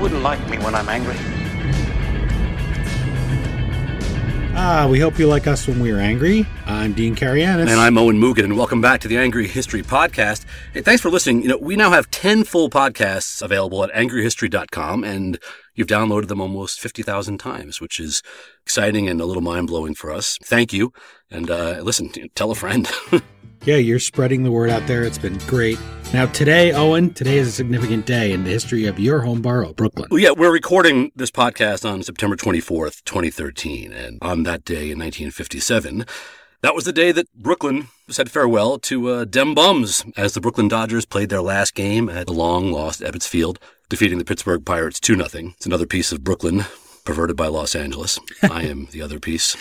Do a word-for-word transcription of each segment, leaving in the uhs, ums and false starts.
wouldn't like me when I'm angry. Ah, we hope you like us when we are angry. I'm Dean Karayanis. And I'm Owen Mugen, and welcome back to the Angry History Podcast. Hey, thanks for listening. You know, we now have ten full podcasts available at angry history dot com, and you've downloaded them almost fifty thousand times, which is exciting and a little mind-blowing for us. Thank you. And uh, listen, tell a friend. Yeah, you're spreading the word out there. It's been great. Now, today, Owen, today is a significant day in the history of your home borough, Brooklyn. Well, yeah, we're recording this podcast on September twenty-fourth, twenty thirteen. And on that day in nineteen fifty-seven, that was the day that Brooklyn said farewell to uh, Dem Bums as the Brooklyn Dodgers played their last game at the long-lost Ebbets Field, defeating the Pittsburgh Pirates two nothing. It's another piece of Brooklyn perverted by Los Angeles. I am the other piece.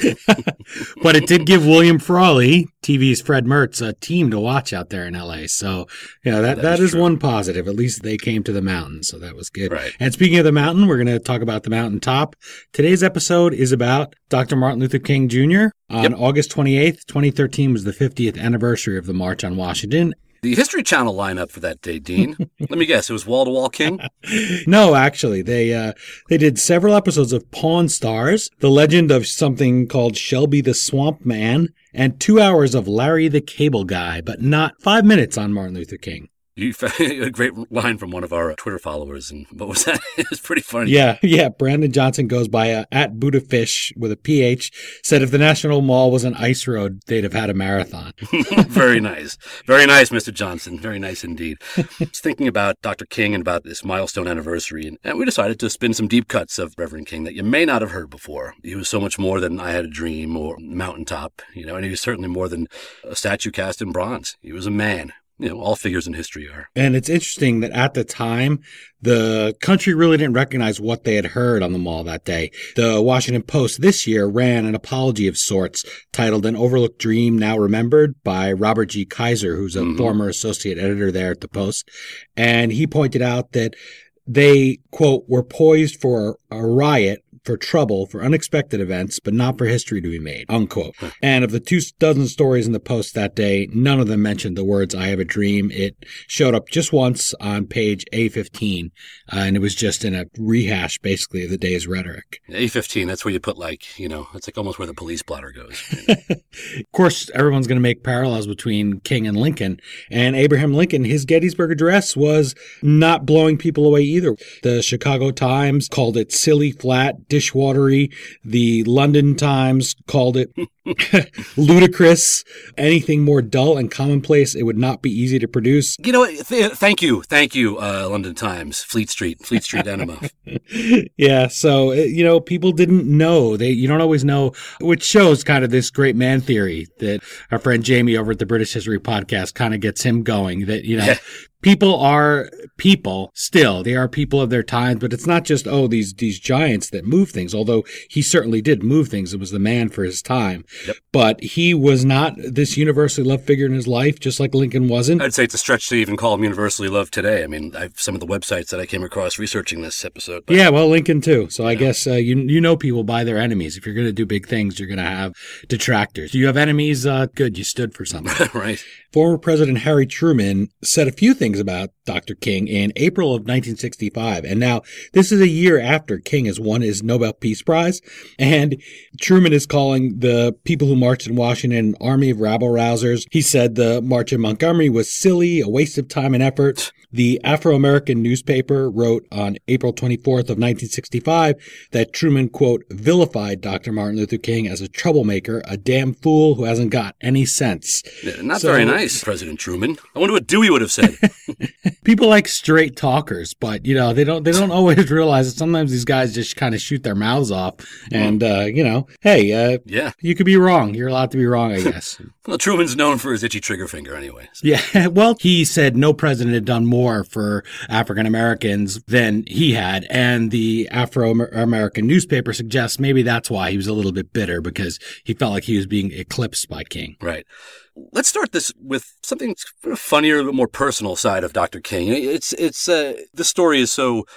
But it did give William Frawley, T V's Fred Mertz, a team to watch out there in L A. So, yeah, that, that, that is, is one positive. At least they came to the mountain, so that was good. Right. And speaking of the mountain, we're going to talk about the mountaintop. Today's episode is about Doctor Martin Luther King Junior On yep. August twenty-eighth, twenty thirteen was the fiftieth anniversary of the March on Washington. The History Channel lineup for that day, Dean. Let me guess, it was wall-to-wall King? No, actually. They uh, they did several episodes of Pawn Stars, The Legend of something called Shelby the Swamp Man, and two hours of Larry the Cable Guy, but not five minutes on Martin Luther King. You a great line from one of our Twitter followers, and what was that? It was pretty funny. Yeah, yeah. Brandon Johnson goes by uh, at Budafish with a P H, said if the National Mall was an ice road, they'd have had a marathon. Very nice. Very nice, Mister Johnson. Very nice indeed. I was thinking about Doctor King and about this milestone anniversary, and, and we decided to spin some deep cuts of Reverend King that you may not have heard before. He was so much more than I Had a Dream or Mountaintop, you know, and he was certainly more than a statue cast in bronze. He was a man. You know, all figures in history are. And it's interesting that at the time, the country really didn't recognize what they had heard on the mall that day. The Washington Post this year ran an apology of sorts titled An Overlooked Dream Now Remembered by Robert G. Kaiser, who's a mm-hmm. former associate editor there at the Post. And he pointed out that they, quote, were poised for a riot, for trouble, for unexpected events, but not for history to be made, unquote. Huh. And of the two dozen stories in the Post that day, none of them mentioned the words, I have a dream. It showed up just once on page A fifteen, uh, and it was just in a rehash, basically, of the day's rhetoric. A fifteen, that's where you put, like, you know, it's like almost where the police blotter goes. Of course, everyone's going to make parallels between King and Lincoln, and Abraham Lincoln, his Gettysburg Address was not blowing people away either. The Chicago Times called it silly, flat, dishwatery. The London Times called it ludicrous. Anything more dull and commonplace, it would not be easy to produce. You know what? Th- thank you. Thank you, uh, London Times. Fleet Street. Fleet Street Enema. Yeah. So, you know, people didn't know. They You don't always know, which shows kind of this great man theory that our friend Jamie over at the British History Podcast kind of gets him going. That, you know, yeah. People are people still. They are people of their times, but it's not just, oh, these these giants that move things, although he certainly did move things. It was the man for his time. Yep. But he was not this universally loved figure in his life, just like Lincoln wasn't. I'd say it's a stretch to even call him universally loved today. I mean, I have some of the websites that I came across researching this episode. But, yeah, well, Lincoln too. So I know. guess uh, you you know people by their enemies. If you're going to do big things, you're going to have detractors. Do you have enemies? Uh, good, you stood for something. Right. Former President Harry Truman said a few things about Doctor King in April of nineteen sixty-five. And now this is a year after King has won his Nobel Peace Prize. And Truman is calling the people who marched in Washington an army of rabble-rousers. He said the March in Montgomery was silly, a waste of time and effort. The Afro-American newspaper wrote on April twenty-fourth of nineteen sixty-five that Truman, quote, vilified Doctor Martin Luther King as a troublemaker, a damn fool who hasn't got any sense. Yeah, not so, very nice, President Truman. I wonder what Dewey would have said. People like straight talkers, but, you know, they don't they don't always realize that sometimes these guys just kind of shoot their mouths off. And, uh, you know, hey, uh, yeah, you could be wrong. You're allowed to be wrong, I guess. Well, Truman's known for his itchy trigger finger anyway. So. Yeah, well, he said no president had done more for African Americans than he had. And the Afro-American newspaper suggests maybe that's why he was a little bit bitter, because he felt like he was being eclipsed by King. Right. Let's start this with something funnier, a bit more personal side of Doctor King. It's, it's, uh, the story is so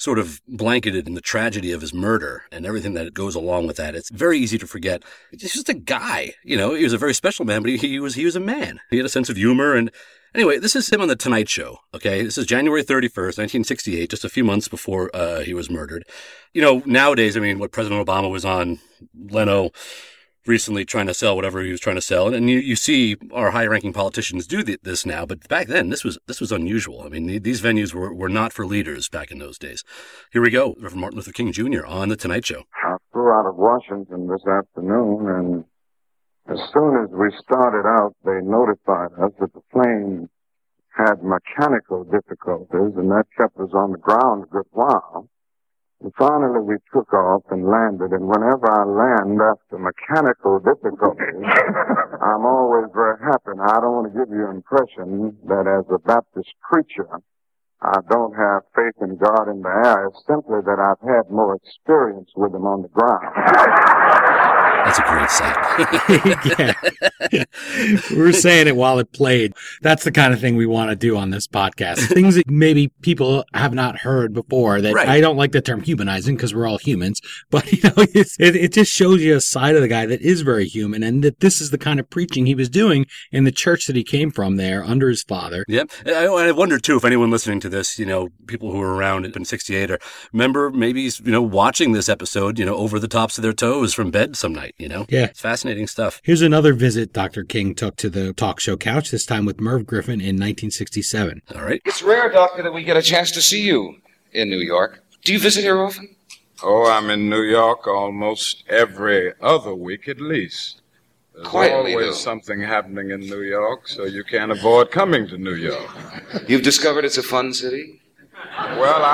sort of blanketed in the tragedy of his murder and everything that goes along with that. It's very easy to forget. He's just a guy. You know, he was a very special man, but he, he was he was a man. He had a sense of humor. And anyway, this is him on The Tonight Show, okay? This is January thirty-first, nineteen sixty-eight, just a few months before uh, he was murdered. You know, nowadays, I mean, what President Obama was on, Leno recently trying to sell whatever he was trying to sell. And you, you see our high-ranking politicians do th- this now, but back then, this was this was unusual. I mean, th- these venues were, were not for leaders back in those days. Here we go, Reverend Martin Luther King Junior on The Tonight Show. I flew out of Washington this afternoon, and as soon as we started out, they notified us that the plane had mechanical difficulties, and that kept us on the ground a good while. And finally, we took off and landed, and whenever I land after mechanical difficulties, I'm always very happy. Now, I don't want to give you the impression that as a Baptist preacher, I don't have faith in God in the air. It's simply that I've had more experience with Him on the ground. That's a great sight. Yeah. We were saying it while it played. That's the kind of thing we want to do on this podcast. Things that maybe people have not heard before that right. I don't like the term humanizing because we're all humans, but you know, it's, it, it just shows you a side of the guy that is very human and that this is the kind of preaching he was doing in the church that he came from there under his father. Yep. I, I wonder too, if anyone listening to this, you know, people who were around in sixty-eight or remember maybe, you know, watching this episode, you know, over the tops of their toes from bed some night. You know? Yeah. It's fascinating stuff. Here's another visit Doctor King took to the talk show couch, this time with Merv Griffin in nineteen sixty-seven. All right. It's rare, Doctor, that we get a chance to see you in New York. Do you visit here often? Oh, I'm in New York almost every other week at least. There's Quietly, always though. something happening in New York, so you can't avoid coming to New York. You've discovered it's a fun city? Well,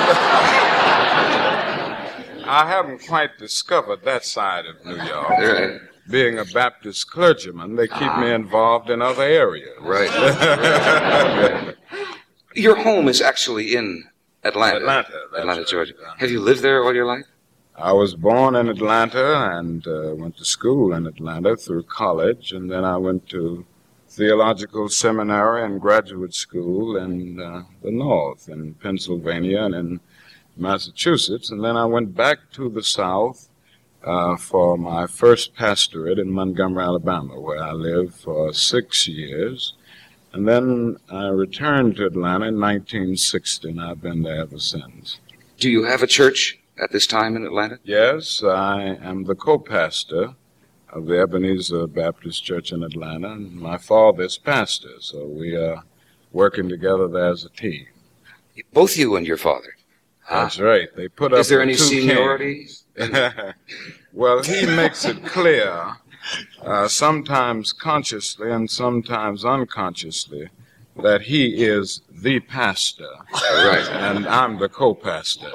I haven't... I haven't quite discovered that side of New York. Right. Being a Baptist clergyman, they keep ah. me involved in other areas. Right. right. Your home is actually in Atlanta. Atlanta, that's Atlanta, right. Georgia. Have you lived there all your life? I was born in Atlanta and uh, went to school in Atlanta through college, and then I went to theological seminary and graduate school in uh, the North, in Pennsylvania and in Massachusetts, and then I went back to the South uh, for my first pastorate in Montgomery, Alabama, where I lived for six years. And then I returned to Atlanta in nineteen sixty, and I've been there ever since. Do you have a church at this time in Atlanta? Yes, I am the co-pastor of the Ebenezer Baptist Church in Atlanta, and my father is pastor, so we are working together there as a team. Both you and your father? That's right. They put up Is there any two seniority? Well, he makes it clear, uh, sometimes consciously and sometimes unconsciously, that he is the pastor. Right. And I'm the co-pastor.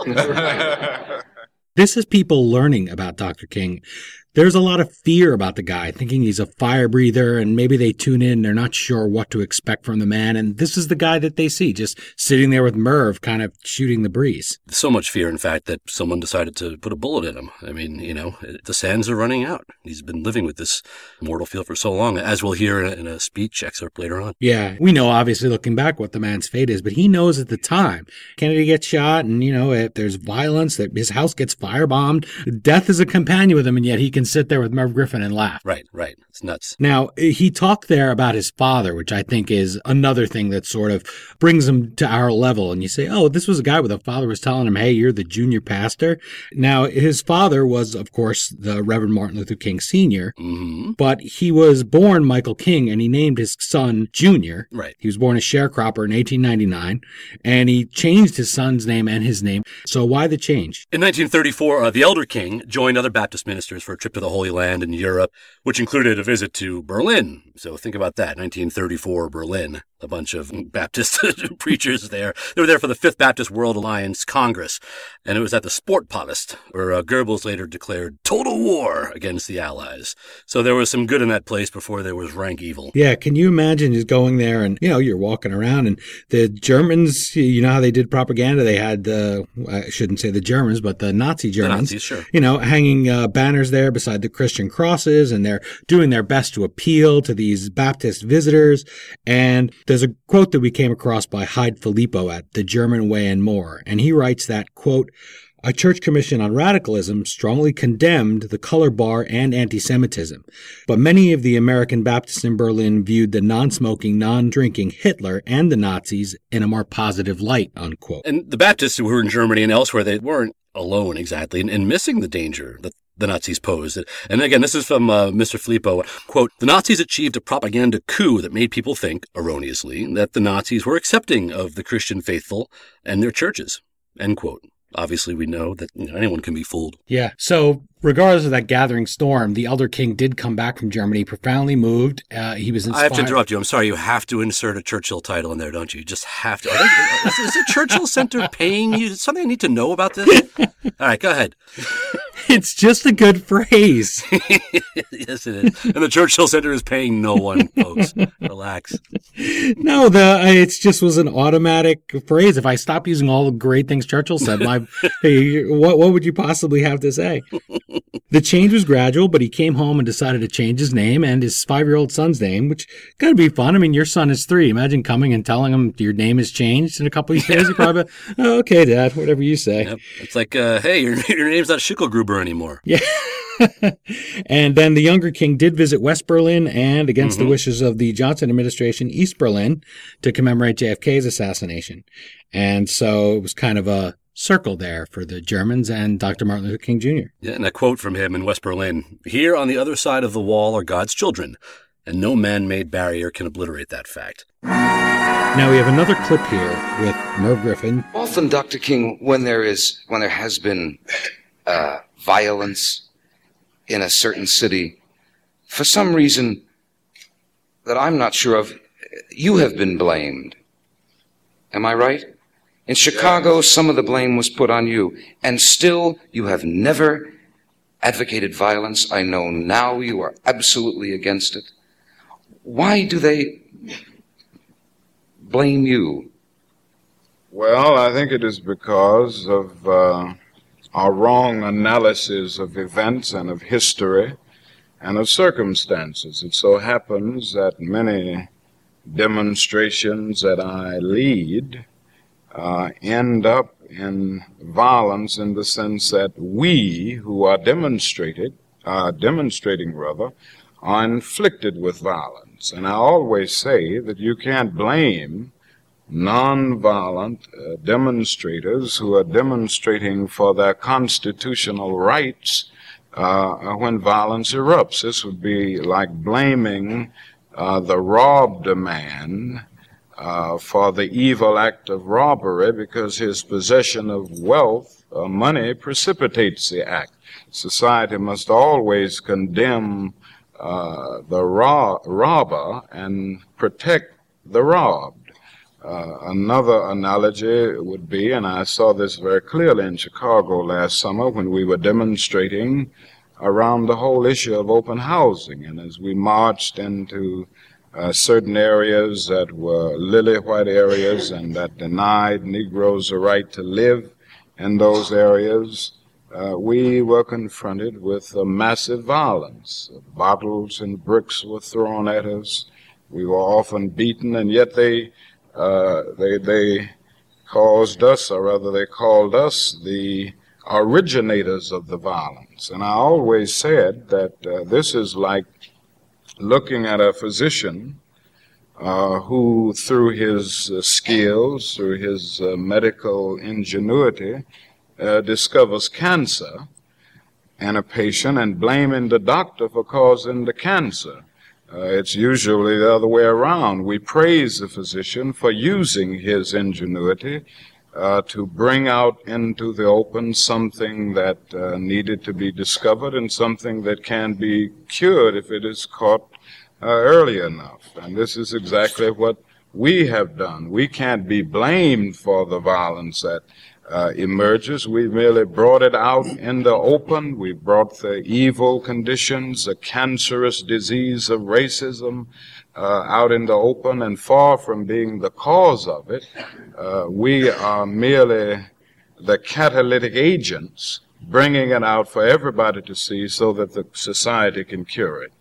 This is people learning about Doctor King. There's a lot of fear about the guy, thinking he's a fire breather, and maybe they tune in, they're not sure what to expect from the man, and this is the guy that they see, just sitting there with Merv, kind of shooting the breeze. So much fear, in fact, that someone decided to put a bullet in him. I mean, you know, the sands are running out. He's been living with this mortal fear for so long, as we'll hear in a, in a speech excerpt later on. Yeah, we know, obviously, looking back, what the man's fate is, but he knows at the time. Kennedy gets shot, and, you know, if there's violence, that his house gets firebombed. Death is a companion with him, and yet he can sit there with Merv Griffin and laugh. Right, right. It's nuts. Now, he talked there about his father, which I think is another thing that sort of brings him to our level. And you say, oh, this was a guy with a father was telling him, hey, you're the junior pastor. Now, his father was, of course, the Reverend Martin Luther King Senior, mm-hmm. but he was born Michael King, and he named his son Junior. Right. He was born a sharecropper in eighteen ninety-nine, and he changed his son's name and his name. So why the change? In nineteen thirty-four, uh, the elder King joined other Baptist ministers for a trip to the Holy Land in Europe, which included a visit to Berlin. So think about that, nineteen thirty-four Berlin. A bunch of Baptist preachers there. They were there for the Fifth Baptist World Alliance Congress, and it was at the Sportpalast, where uh, Goebbels later declared total war against the Allies. So there was some good in that place before there was rank evil. Yeah, can you imagine just going there and, you know, you're walking around and the Germans, you know how they did propaganda? They had, uh, I shouldn't say the Germans, but the Nazi Germans, the Nazis, sure. you know, hanging uh, banners there beside the Christian crosses, and they're doing their best to appeal to these Baptist visitors. And There's a quote that we came across by Hyde Filippo at The German Way and More, and he writes that, quote, a church commission on radicalism strongly condemned the color bar and anti-Semitism, but many of the American Baptists in Berlin viewed the non-smoking, non-drinking Hitler and the Nazis in a more positive light, unquote. And the Baptists who were in Germany and elsewhere, they weren't alone exactly in, in missing the danger that the Nazis posed. And again, this is from uh, Mister Filippo, quote, the Nazis achieved a propaganda coup that made people think, erroneously, that the Nazis were accepting of the Christian faithful and their churches, end quote. Obviously, we know that you know, anyone can be fooled. Yeah. So regardless of that gathering storm, the elder king did come back from Germany, profoundly moved. Uh, he was inspired. I have to interrupt you. I'm sorry. You have to insert a Churchill title in there, don't you? You just have to. Are they, is, is the Churchill Center paying you? Is something I need to know about this? All right, go ahead. It's just a good phrase. Yes, it is. And the Churchill Center is paying no one, folks. Relax. No, the it just was an automatic phrase. If I stop using all the great things Churchill said, my hey, what what would you possibly have to say? The change was gradual, but he came home and decided to change his name and his five-year-old son's name, which gotta be fun. I mean, your son is three. Imagine coming and telling him your name has changed in a couple of years. You probably, oh, okay, Dad, whatever you say. Yep. It's like, uh, hey, your your name's not Schicklgruber anymore. Yeah. And then the younger king did visit West Berlin and, against mm-hmm. the wishes of the Johnson administration, East Berlin to commemorate J F K's assassination. And so it was kind of a circle there for the Germans and Doctor Martin Luther King Junior Yeah, and a quote from him in West Berlin, here on the other side of the wall are God's children, and no man-made barrier can obliterate that fact. Now we have another clip here with Merv Griffin. Often, Doctor King, when there is, when there has been uh, violence in a certain city, for some reason that I'm not sure of, you have been blamed. Am I right? In Chicago, some of the blame was put on you, and still you have never advocated violence. I know now you are absolutely against it. Why do they blame you? Well, I think it is because of uh, our wrong analysis of events and of history and of circumstances. It so happens that many demonstrations that I lead uh, end up in violence in the sense that we who are demonstrated, uh, demonstrating rather, are inflicted with violence. And I always say that you can't blame nonviolent uh, demonstrators who are demonstrating for their constitutional rights uh, when violence erupts. This would be like blaming uh, the robbed man uh, for the evil act of robbery because his possession of wealth or money precipitates the act. Society must always condemn uh, the ro- robber and protect the robbed. Uh, another analogy would be, and I saw this very clearly in Chicago last summer when we were demonstrating around the whole issue of open housing. And as we marched into uh, certain areas that were lily white areas and that denied Negroes the right to live in those areas, uh, we were confronted with uh, massive violence. Bottles and bricks were thrown at us. We were often beaten, and yet they Uh, they they caused us, or rather they called us, the originators of the violence. And I always said that uh, this is like looking at a physician uh, who, through his uh, skills, through his uh, medical ingenuity, uh, discovers cancer in a patient and blaming the doctor for causing the cancer. Uh, it's usually the other way around. We praise the physician for using his ingenuity uh, to bring out into the open something that uh, needed to be discovered and something that can be cured if it is caught uh, early enough. And this is exactly what we have done. We can't be blamed for the violence that Uh, emerges. We merely brought it out in the open. We brought the evil conditions, the cancerous disease of racism uh, out in the open, and far from being the cause of it, uh, we are merely the catalytic agents bringing it out for everybody to see so that the society can cure it.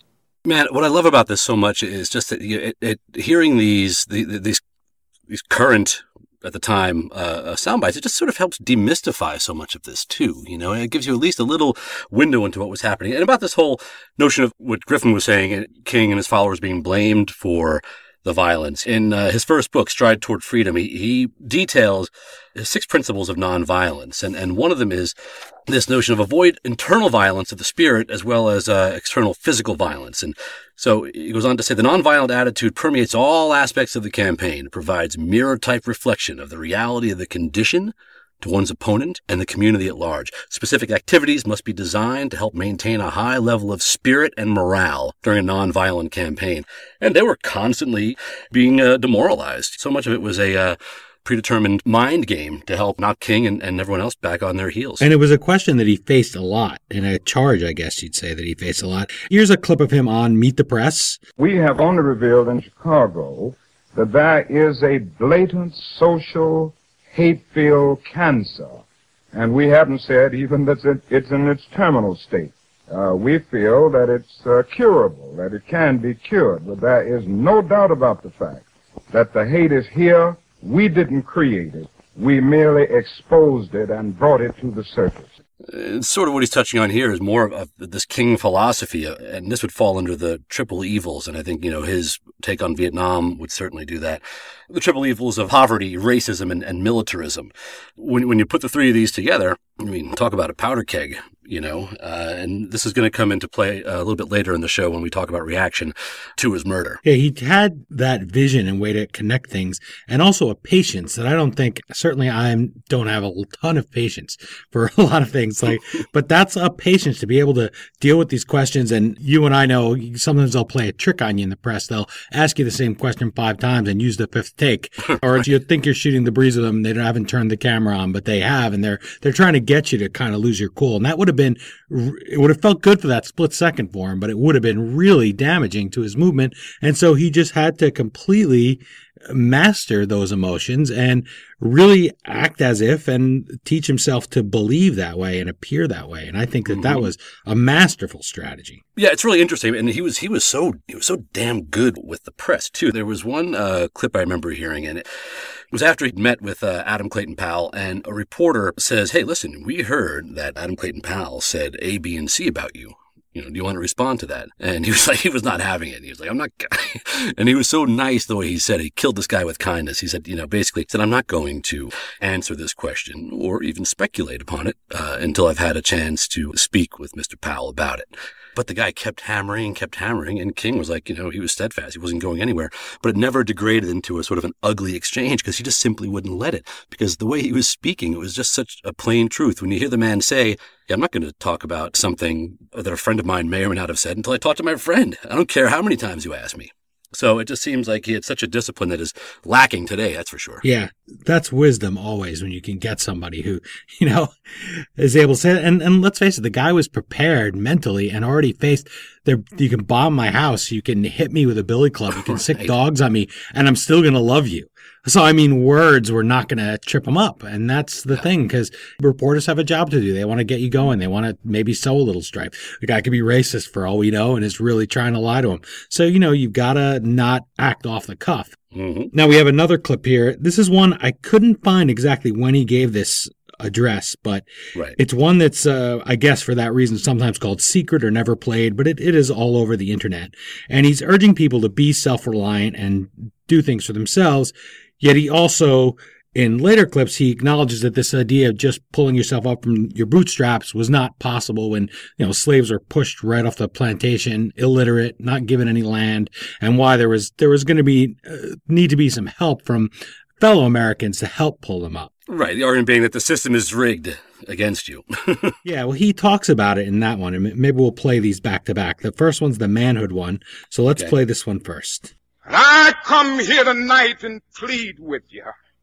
Man, what I love about this so much is just that you, it, it, hearing these the, these these current at the time uh, sound bites, it just sort of helps demystify so much of this too. You know, it gives you at least a little window into what was happening. And about this whole notion of what Griffin was saying, King and his followers being blamed for the violence. In uh, his first book, Stride Toward Freedom, he, he details six principles of nonviolence. And, and one of them is this notion of avoid internal violence of the spirit as well as uh, external physical violence. And so he goes on to say the nonviolent attitude permeates all aspects of the campaign. It provides mirror-type reflection of the reality of the condition to one's opponent and the community at large. Specific activities must be designed to help maintain a high level of spirit and morale during a nonviolent campaign. And they were constantly being uh, demoralized. So much of it was a uh, predetermined mind game to help knock King and, and everyone else back on their heels. And it was a question that he faced a lot, and a charge, I guess you'd say, that he faced a lot. Here's a clip of him on Meet the Press. We have only revealed in Chicago that there is a blatant social hate-filled cancer, and we haven't said even that it's in its terminal state. Uh, we feel that it's uh, curable, that it can be cured, but there is no doubt about the fact that the hate is here. We didn't create it. We merely exposed it and brought it to the surface. And sort of what he's touching on here is more of this King philosophy, and this would fall under the triple evils, and I think, you know, his take on Vietnam would certainly do that. The triple evils of poverty, racism, and, and militarism. When, when you put the three of these together, I mean, talk about a powder keg, you know, uh, and this is going to come into play a little bit later in the show when we talk about reaction to his murder. Yeah, he had that vision and way to connect things, and also a patience that I don't think, certainly I don't have a ton of patience for a lot of things, like, but that's a patience to be able to deal with these questions. And you and I know sometimes they'll play a trick on you in the press. They'll ask you the same question five times and use the fifth take, or if you think you're shooting the breeze with them, they haven't turned the camera on, but they have, and they're they're trying to get you to kind of lose your cool. And that would have been, it would have felt good for that split second for him, but it would have been really damaging to his movement. And so he just had to completely master those emotions and really act as if and teach himself to believe that way and appear that way. And I think that mm-hmm. that was a masterful strategy. Yeah, it's really interesting. And he was he was so he was so damn good with the press too. There was one uh, clip I remember hearing, and it was after he'd met with uh, Adam Clayton Powell, and a reporter says, "Hey, listen, we heard that Adam Clayton Powell said A, B, and C about you. You know, do you want to respond to that?" And he was like, he was not having it. He was like, I'm not, and he was so nice the way he said it. He killed this guy with kindness. He said, you know, basically said, I'm not going to answer this question or even speculate upon it uh, until I've had a chance to speak with Mister Powell about it. But the guy kept hammering and kept hammering, and King was like, you know, he was steadfast. He wasn't going anywhere. But it never degraded into a sort of an ugly exchange because he just simply wouldn't let it. Because the way he was speaking, it was just such a plain truth. When you hear the man say, yeah, I'm not going to talk about something that a friend of mine may or may not have said until I talk to my friend. I don't care how many times you ask me. So it just seems like he had such a discipline that is lacking today, that's for sure. Yeah, that's wisdom always when you can get somebody who, you know, is able to say it. And, and let's face it, the guy was prepared mentally and already faced, there. You can bomb my house, you can hit me with a billy club, you can right. sick dogs on me, and I'm still going to love you. So, I mean, words were not going to trip him up. And that's the yeah. thing, because reporters have a job to do. They want to get you going. They want to maybe sow a little strife. The guy could be racist for all we know and is really trying to lie to him. So, you know, you've got to not act off the cuff. Mm-hmm. Now, we have another clip here. This is one I couldn't find exactly when he gave this address, but right. it's one that's, uh, I guess for that reason, sometimes called secret or never played, but it, it is all over the internet. And he's urging people to be self-reliant and do things for themselves. Yet he also, in later clips, he acknowledges that this idea of just pulling yourself up from your bootstraps was not possible when, you know, slaves were pushed right off the plantation, illiterate, not given any land, and why there was there was going to be uh, need to be some help from fellow Americans to help pull them up. Right, the argument being that the system is rigged against you. Yeah, well, he talks about it in that one, and maybe we'll play these back to back. The first one's the manhood one, so let's okay. play this one first. And I come here tonight and plead with you.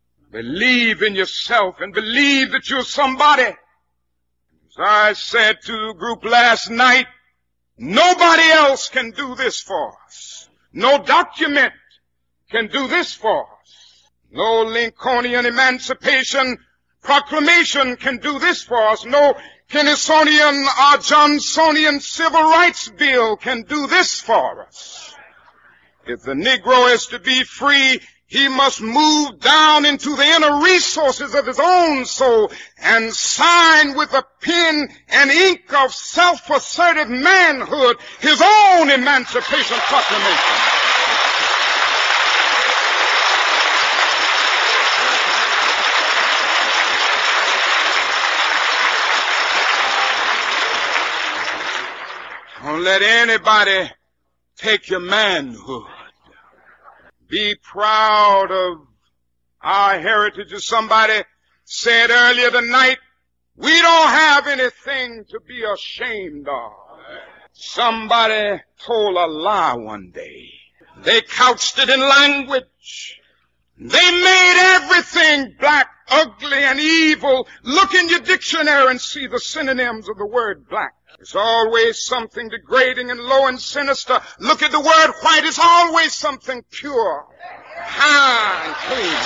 Believe in yourself and believe that you're somebody. As I said to the group last night, nobody else can do this for us. No document can do this for us. No Lincolnian Emancipation Proclamation can do this for us. No Kennysonian or Johnsonian civil rights bill can do this for us. If the Negro is to be free, he must move down into the inner resources of his own soul and sign with a pen and ink of self-assertive manhood his own Emancipation Proclamation. Don't let anybody take your manhood. Be proud of our heritage. As somebody said earlier tonight, we don't have anything to be ashamed of. Somebody told a lie one day. They couched it in language. They made everything black, ugly, and evil. Look in your dictionary and see the synonyms of the word black. It's always something degrading and low and sinister. Look at the word white. It's always something pure, high, and clean.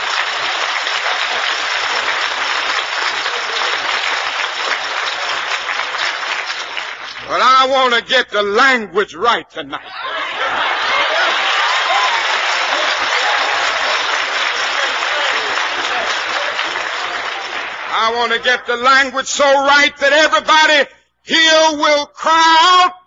But I want to get the language right tonight. I want to get the language so right that everybody here will cry out,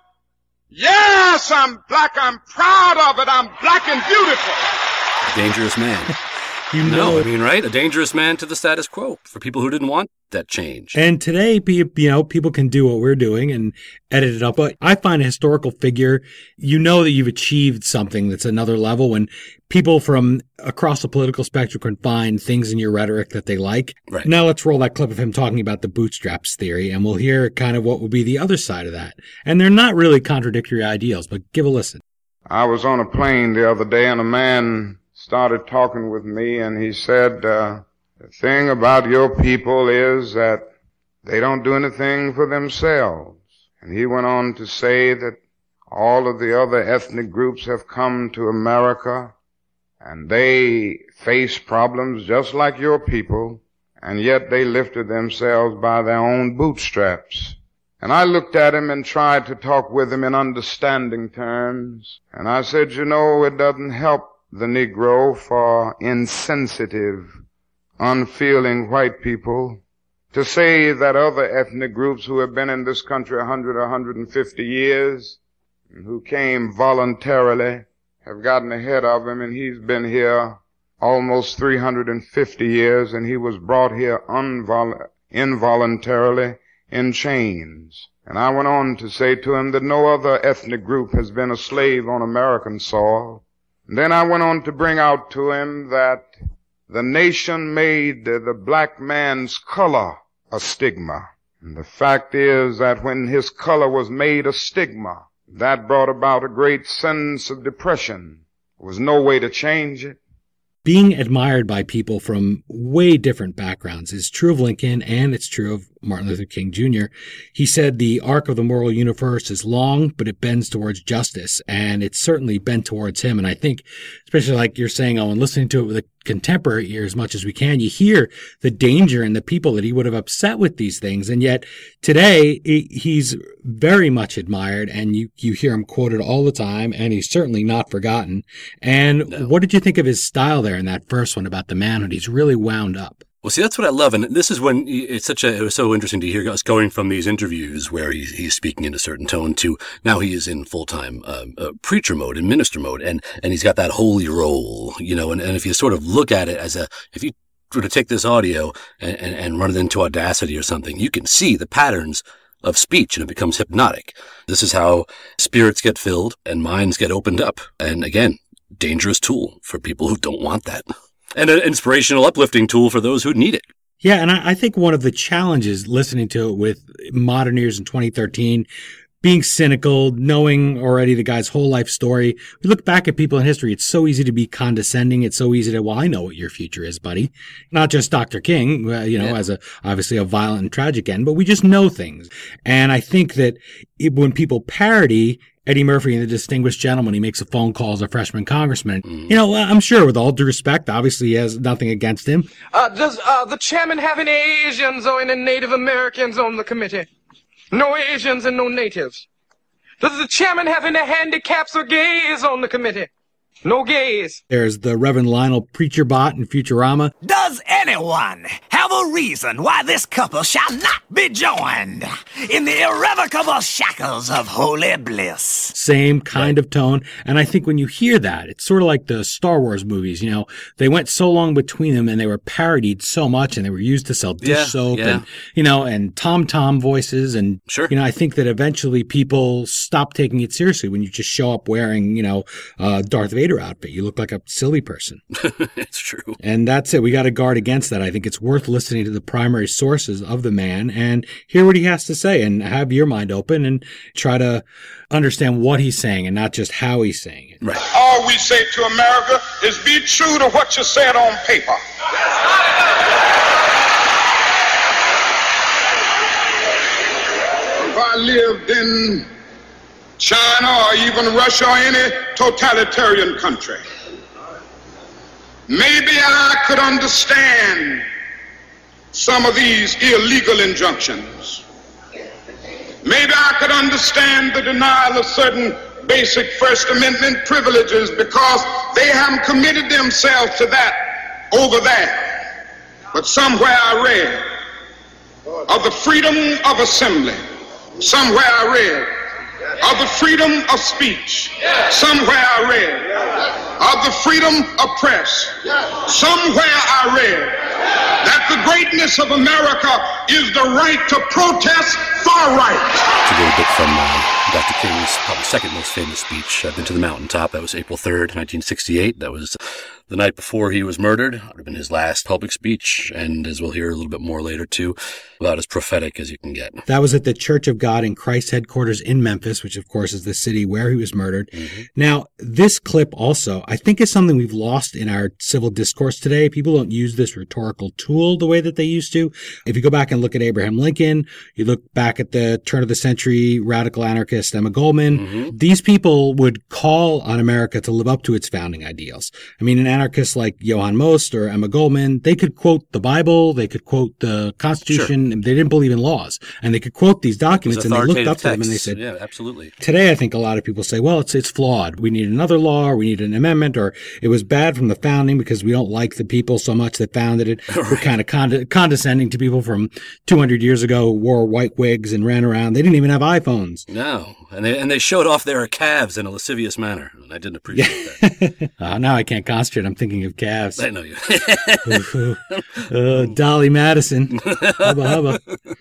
yes, I'm black, I'm proud of it, I'm black and beautiful. Dangerous man. You know, no, I mean, right? A dangerous man to the status quo for people who didn't want that change. And today, you know, people can do what we're doing and edit it up. But I find a historical figure, you know that you've achieved something that's another level when people from across the political spectrum can find things in your rhetoric that they like. Right. Now let's roll that clip of him talking about the bootstraps theory, and we'll hear kind of what would be the other side of that. And they're not really contradictory ideals, but give a listen. I was on a plane the other day, and a man started talking with me, and he said, uh, the thing about your people is that they don't do anything for themselves. And he went on to say that all of the other ethnic groups have come to America, and they face problems just like your people, and yet they lifted themselves by their own bootstraps. And I looked at him and tried to talk with him in understanding terms, and I said, you know, it doesn't help the Negro for insensitive, unfeeling white people to say that other ethnic groups who have been in this country a hundred, a hundred and fifty years, and who came voluntarily, have gotten ahead of him, and he's been here almost three hundred fifty years, and he was brought here unvol- involuntarily in chains. And I went on to say to him that no other ethnic group has been a slave on American soil. And then I went on to bring out to him that the nation made the black man's color a stigma. And the fact is that when his color was made a stigma, that brought about a great sense of depression. There was no way to change it. Being admired by people from way different backgrounds is true of Lincoln, and it's true of Martin Luther King Junior He said the arc of the moral universe is long, but it bends towards justice, and it's certainly bent towards him. And I think, especially like you're saying, Owen, listening to it with a contemporary ear as much as we can, you hear the danger in the people that he would have upset with these things. And yet today he's very much admired, and you, you hear him quoted all the time, and he's certainly not forgotten. And no. What did you think of his style there in that first one about the manhood? He's really wound up. Well, see, that's what I love. And this is when it's such a, it was so interesting to hear us going from these interviews where he's, he's speaking in a certain tone to now he is in full-time uh, uh, preacher mode and minister mode. And, and he's got that holy role, you know, and, and if you sort of look at it as a, if you were to take this audio and, and, and run it into Audacity or something, you can see the patterns of speech and it becomes hypnotic. This is how spirits get filled and minds get opened up. And again, dangerous tool for people who don't want that. And an inspirational, uplifting tool for those who need it. Yeah, and I, I think one of the challenges listening to it with modern ears in twenty thirteen, being cynical, knowing already the guy's whole life story, we look back at people in history, it's so easy to be condescending. It's so easy to, well, I know what your future is, buddy. Not just Doctor King, uh, you know, yeah. as a obviously a violent and tragic end, but we just know things. And I think that it, when people parody Eddie Murphy and the Distinguished Gentleman, he makes a phone call as a freshman congressman. Mm. You know, I'm sure with all due respect, obviously he has nothing against him. Uh, does uh, the chairman have any Asians or any Native Americans on the committee? No Asians and no natives. Does the chairman have any handicaps or gays on the committee? No gays. There's the Reverend Lionel Preacherbot in Futurama. Does anyone have a reason why this couple shall not be joined in the irrevocable shackles of holy bliss? Same kind right. of tone. And I think when you hear that, it's sort of like the Star Wars movies. You know, they went so long between them and they were parodied so much and they were used to sell dish yeah, soap yeah. and, you know, and tom-tom voices. And, sure. you know, I think that eventually people stop taking it seriously when you just show up wearing, you know, uh, Darth Vader outfit. You look like a silly person. It's true. And that's it. We got to guard against that. I think it's worth listening to the primary sources of the man and hear what he has to say and have your mind open and try to understand what he's saying and not just how he's saying it. Right. All we say to America is be true to what you said on paper. If I lived in China or even Russia or any totalitarian country, maybe I could understand some of these illegal injunctions. Maybe I could understand the denial of certain basic First Amendment privileges because they haven't committed themselves to that over there. But somewhere I read of the freedom of assembly. Somewhere I read of the freedom of speech. Somewhere I read of the freedom of press. Somewhere I read that the greatness of America is the right to protest far right. To go a bit from uh, Doctor King's probably second most famous speech, I've been to the mountaintop. That was April third, nineteen sixty-eight. That was the night before he was murdered. That would have been his last public speech. And as we'll hear a little bit more later, too, about as prophetic as you can get. That was at the Church of God in Christ headquarters in Memphis, which, of course, is the city where he was murdered. Mm-hmm. Now, this clip also, I think, is something we've lost in our civil discourse today. People don't use this rhetorical tool the way that they used to. If you go back and look at Abraham Lincoln, you look back at the turn of the century radical anarchist Emma Goldman, mm-hmm. these people would call on America to live up to its founding ideals. I mean, an anarchists like Johann Most or Emma Goldman, they could quote the Bible, they could quote the Constitution, sure. They didn't believe in laws, and they could quote these documents and they looked up to them and they said, yeah, absolutely. Today, I think a lot of people say, well, it's it's flawed. We need another law, or we need an amendment, or it was bad from the founding because we don't like the people so much that founded it. Right. We're kind of cond- condescending to people from two hundred years ago who wore white wigs and ran around. They didn't even have iPhones. No, and they and they showed off their calves in a lascivious manner, and I didn't appreciate that. uh, now I can't concentrate. I'm thinking of calves. I know you. uh, Dolly Madison. Hubba hubba.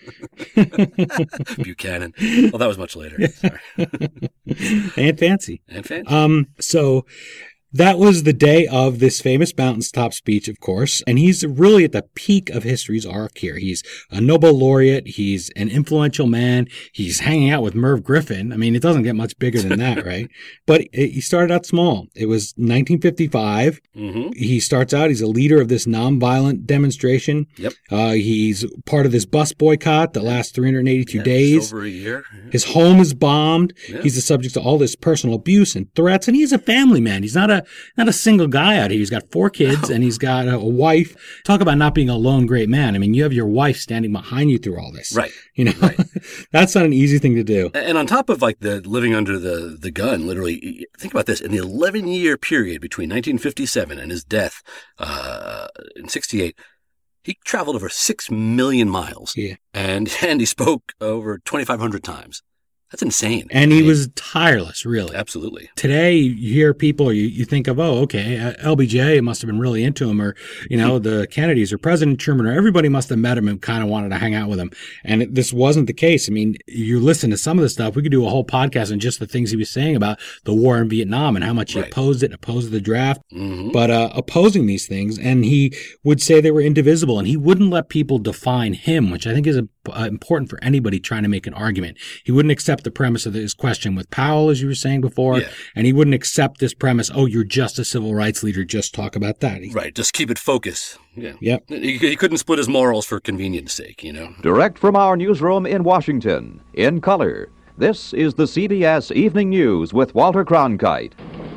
Buchanan. Well, that was much later. Sorry. And Fancy. And Fancy. Um, so that was the day of this famous mountaintop speech, of course, and he's really at the peak of history's arc here. He's a Nobel laureate. He's an influential man. He's hanging out with Merv Griffin. I mean, it doesn't get much bigger than that, right? But it, he started out small. It was nineteen fifty-five. Mm-hmm. He starts out, he's a leader of this nonviolent demonstration. Yep. Uh, he's part of this bus boycott that lasts three hundred eighty-two yeah, days. Over a year. Yeah. His home is bombed. Yeah. He's the subject of all this personal abuse and threats, and he's a family man. He's not a Not a single guy out here. He's got four kids and he's got a, a wife. Talk about not being a lone great man. I mean, you have your wife standing behind you through all this. Right. You know, right. That's not an easy thing to do. And on top of like the living under the, the gun, literally, think about this. In the eleven year period between nineteen fifty-seven and his death uh, in sixty-eight, he traveled over six million miles. Yeah. And, and he spoke over twenty-five hundred times. That's insane. And he I mean, was tireless, really. Absolutely. Today, you hear people, you, you think of, oh, okay, uh, L B J must have been really into him, or, you know, the Kennedys or President Truman, or everybody must have met him and kind of wanted to hang out with him. And it, this wasn't the case. I mean, you listen to some of the stuff, we could do a whole podcast on just the things he was saying about the war in Vietnam and how much he right. opposed it, opposed the draft, mm-hmm. but uh, opposing these things. And he would say they were indivisible, and he wouldn't let people define him, which I think is a, uh, important for anybody trying to make an argument. He wouldn't accept the premise of his question with Powell, as you were saying before, yeah. and he wouldn't accept this premise, oh, you're just a civil rights leader, just talk about that. He, right, just keep it focused. Yeah. Yep. He, he couldn't split his morals for convenience sake, you know. Direct from our newsroom in Washington, in color, This is the C B S Evening News with Walter Cronkite.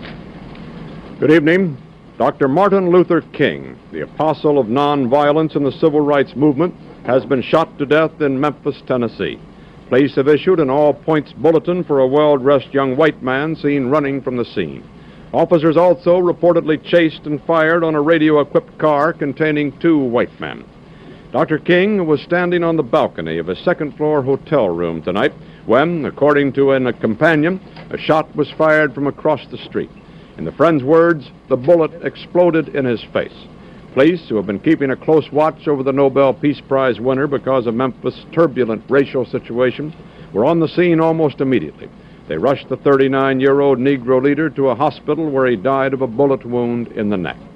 Good evening. Doctor Martin Luther King, the apostle of nonviolence in the civil rights movement, has been shot to death in Memphis, Tennessee. Police have issued an all-points bulletin for a well-dressed young white man seen running from the scene. Officers also reportedly chased and fired on a radio-equipped car containing two white men. Doctor King was standing on the balcony of a second-floor hotel room tonight when, according to an, a companion, a shot was fired from across the street. In the friend's words, the bullet exploded in his face. Police, who have been keeping a close watch over the Nobel Peace Prize winner because of Memphis' turbulent racial situation, were on the scene almost immediately. They rushed the thirty-nine-year-old Negro leader to a hospital where he died of a bullet wound in the neck.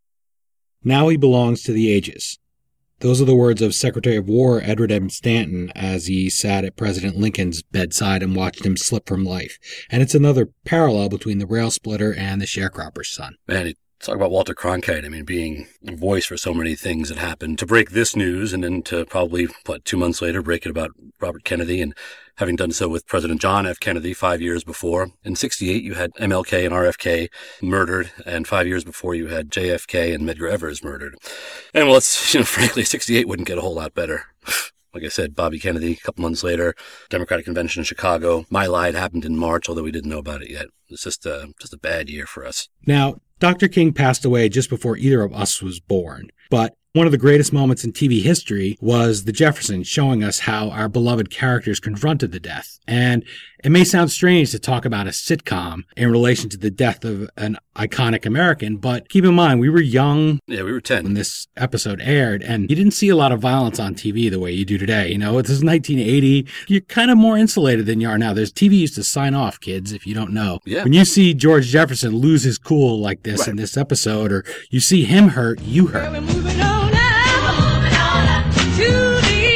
Now he belongs to the ages. Those are the words of Secretary of War Edward M. Stanton as he sat at President Lincoln's bedside and watched him slip from life. And it's another parallel between the rail splitter and the sharecropper's son. Man, talk about Walter Cronkite. I mean, being a voice for so many things that happened. To break this news and then to probably, what, two months later, break it about Robert Kennedy, and having done so with President John F. Kennedy five years before. In sixty-eight, you had M L K and R F K murdered, and five years before you had J F K and Medgar Evers murdered. And well, it's, you know, frankly, sixty-eight wouldn't get a whole lot better. Like I said, Bobby Kennedy, a couple months later, Democratic Convention in Chicago. My Lie had happened in March, although we didn't know about it yet. It's just a, just a bad year for us. Now, Doctor King passed away just before either of us was born, but one of the greatest moments in T V history was The Jeffersons showing us how our beloved characters confronted the death. And it may sound strange to talk about a sitcom in relation to the death of an iconic American, but keep in mind, we were young. Yeah, we were ten. When this episode aired, and you didn't see a lot of violence on T V the way you do today. You know, this is nineteen eighty. You're kind of more insulated than you are now. There's T V used to sign off, kids, if you don't know. Yeah. When you see George Jefferson lose his cool like this right. in this episode, or you see him hurt, you hurt. Well, moving on up, moving on up to the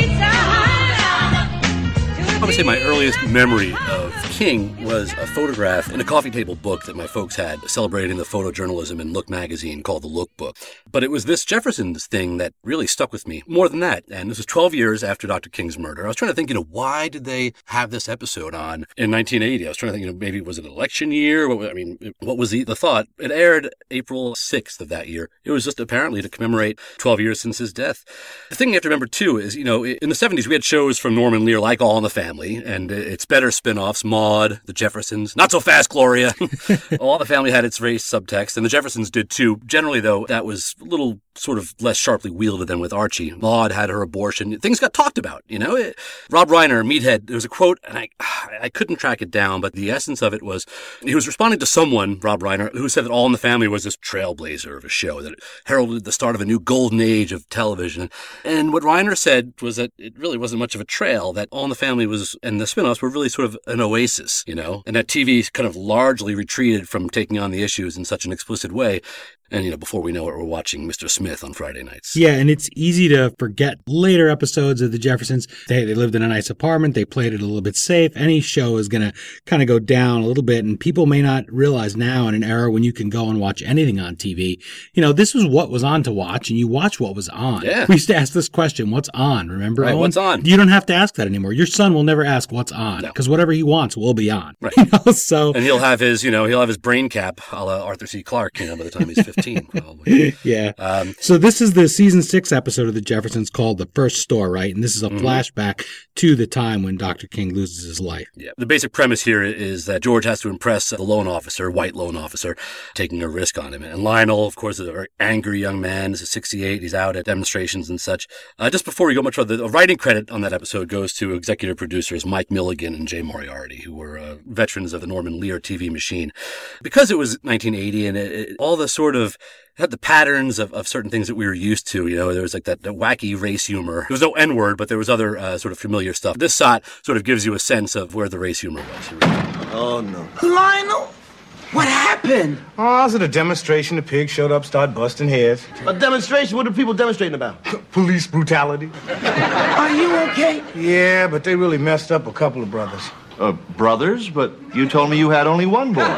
side. I would say my earliest memory of King was a photograph in a coffee table book that my folks had celebrating the photojournalism in Look magazine called The Look Book. But it was this Jeffersons thing that really stuck with me more than that. And this was twelve years after Doctor King's murder. I was trying to think, you know, why did they have this episode on in nineteen eighty? I was trying to think, you know, maybe it was an election year? What, I mean, what was the, the thought? It aired April sixth of that year. It was just apparently to commemorate twelve years since his death. The thing you have to remember, too, is, you know, in the seventies, we had shows from Norman Lear like All in the Family, and its better spin-offs, Maude, The Jeffersons, Not So Fast, Gloria. All in the Family had its race subtext, and The Jeffersons did too. Generally, though, that was a little sort of less sharply wielded than with Archie. Maude had her abortion. Things got talked about, you know. It, Rob Reiner, Meathead, there was a quote, and I I couldn't track it down, but the essence of it was, he was responding to someone, Rob Reiner, who said that All in the Family was this trailblazer of a show, that it heralded the start of a new golden age of television. And what Reiner said was that it really wasn't much of a trail, that All in the Family was, and the spin-offs were really sort of an oasis, you know, and that T V kind of largely retreated from taking on the issues in such an explicit way. And, you know, before we know it, we're watching Mister Smith on Friday nights. Yeah, and it's easy to forget later episodes of The Jeffersons. They, they lived in a nice apartment. They played it a little bit safe. Any show is going to kind of go down a little bit, and people may not realize now in an era when you can go and watch anything on T V, you know, this was what was on to watch, and you watch what was on. Yeah. We used to ask this question, what's on, remember? Right, Owen? what's on? You don't have to ask that anymore. Your son will never ask what's on, because no. whatever he wants will be on. Right. You know, so, and he'll have his, you know, he'll have his brain cap a la Arthur C. Clarke, you know, by the time he's fifteen, probably. Yeah. Um, so this is the season six episode of The Jeffersons called The First Store, right? And this is a mm-hmm. flashback to the time when Doctor King loses his life. Yeah. The basic premise here is that George has to impress the loan officer, white loan officer, taking a risk on him. And Lionel, of course, is a very angry young man. This is sixty-eight. He's out at demonstrations and such. Uh, just before we go much further, the writing credit on that episode goes to executive producers Mike Milligan and Jay Moriarty, who were uh, veterans of the Norman Lear T V machine. Because it was nineteen eighty and it, it, all the sort of had the patterns of, of certain things that we were used to. You know, there was like that, that wacky race humor. There was no N-word, but there was other uh, sort of familiar stuff. This shot sort of gives you a sense of where the race humor was. Oh, no. Lionel, what happened? Oh, I was at a demonstration. The pig showed up, started busting heads. A demonstration? What are people demonstrating about? Police brutality. Are you okay? Yeah, but they really messed up a couple of brothers. Uh, brothers? But you told me you had only one boy.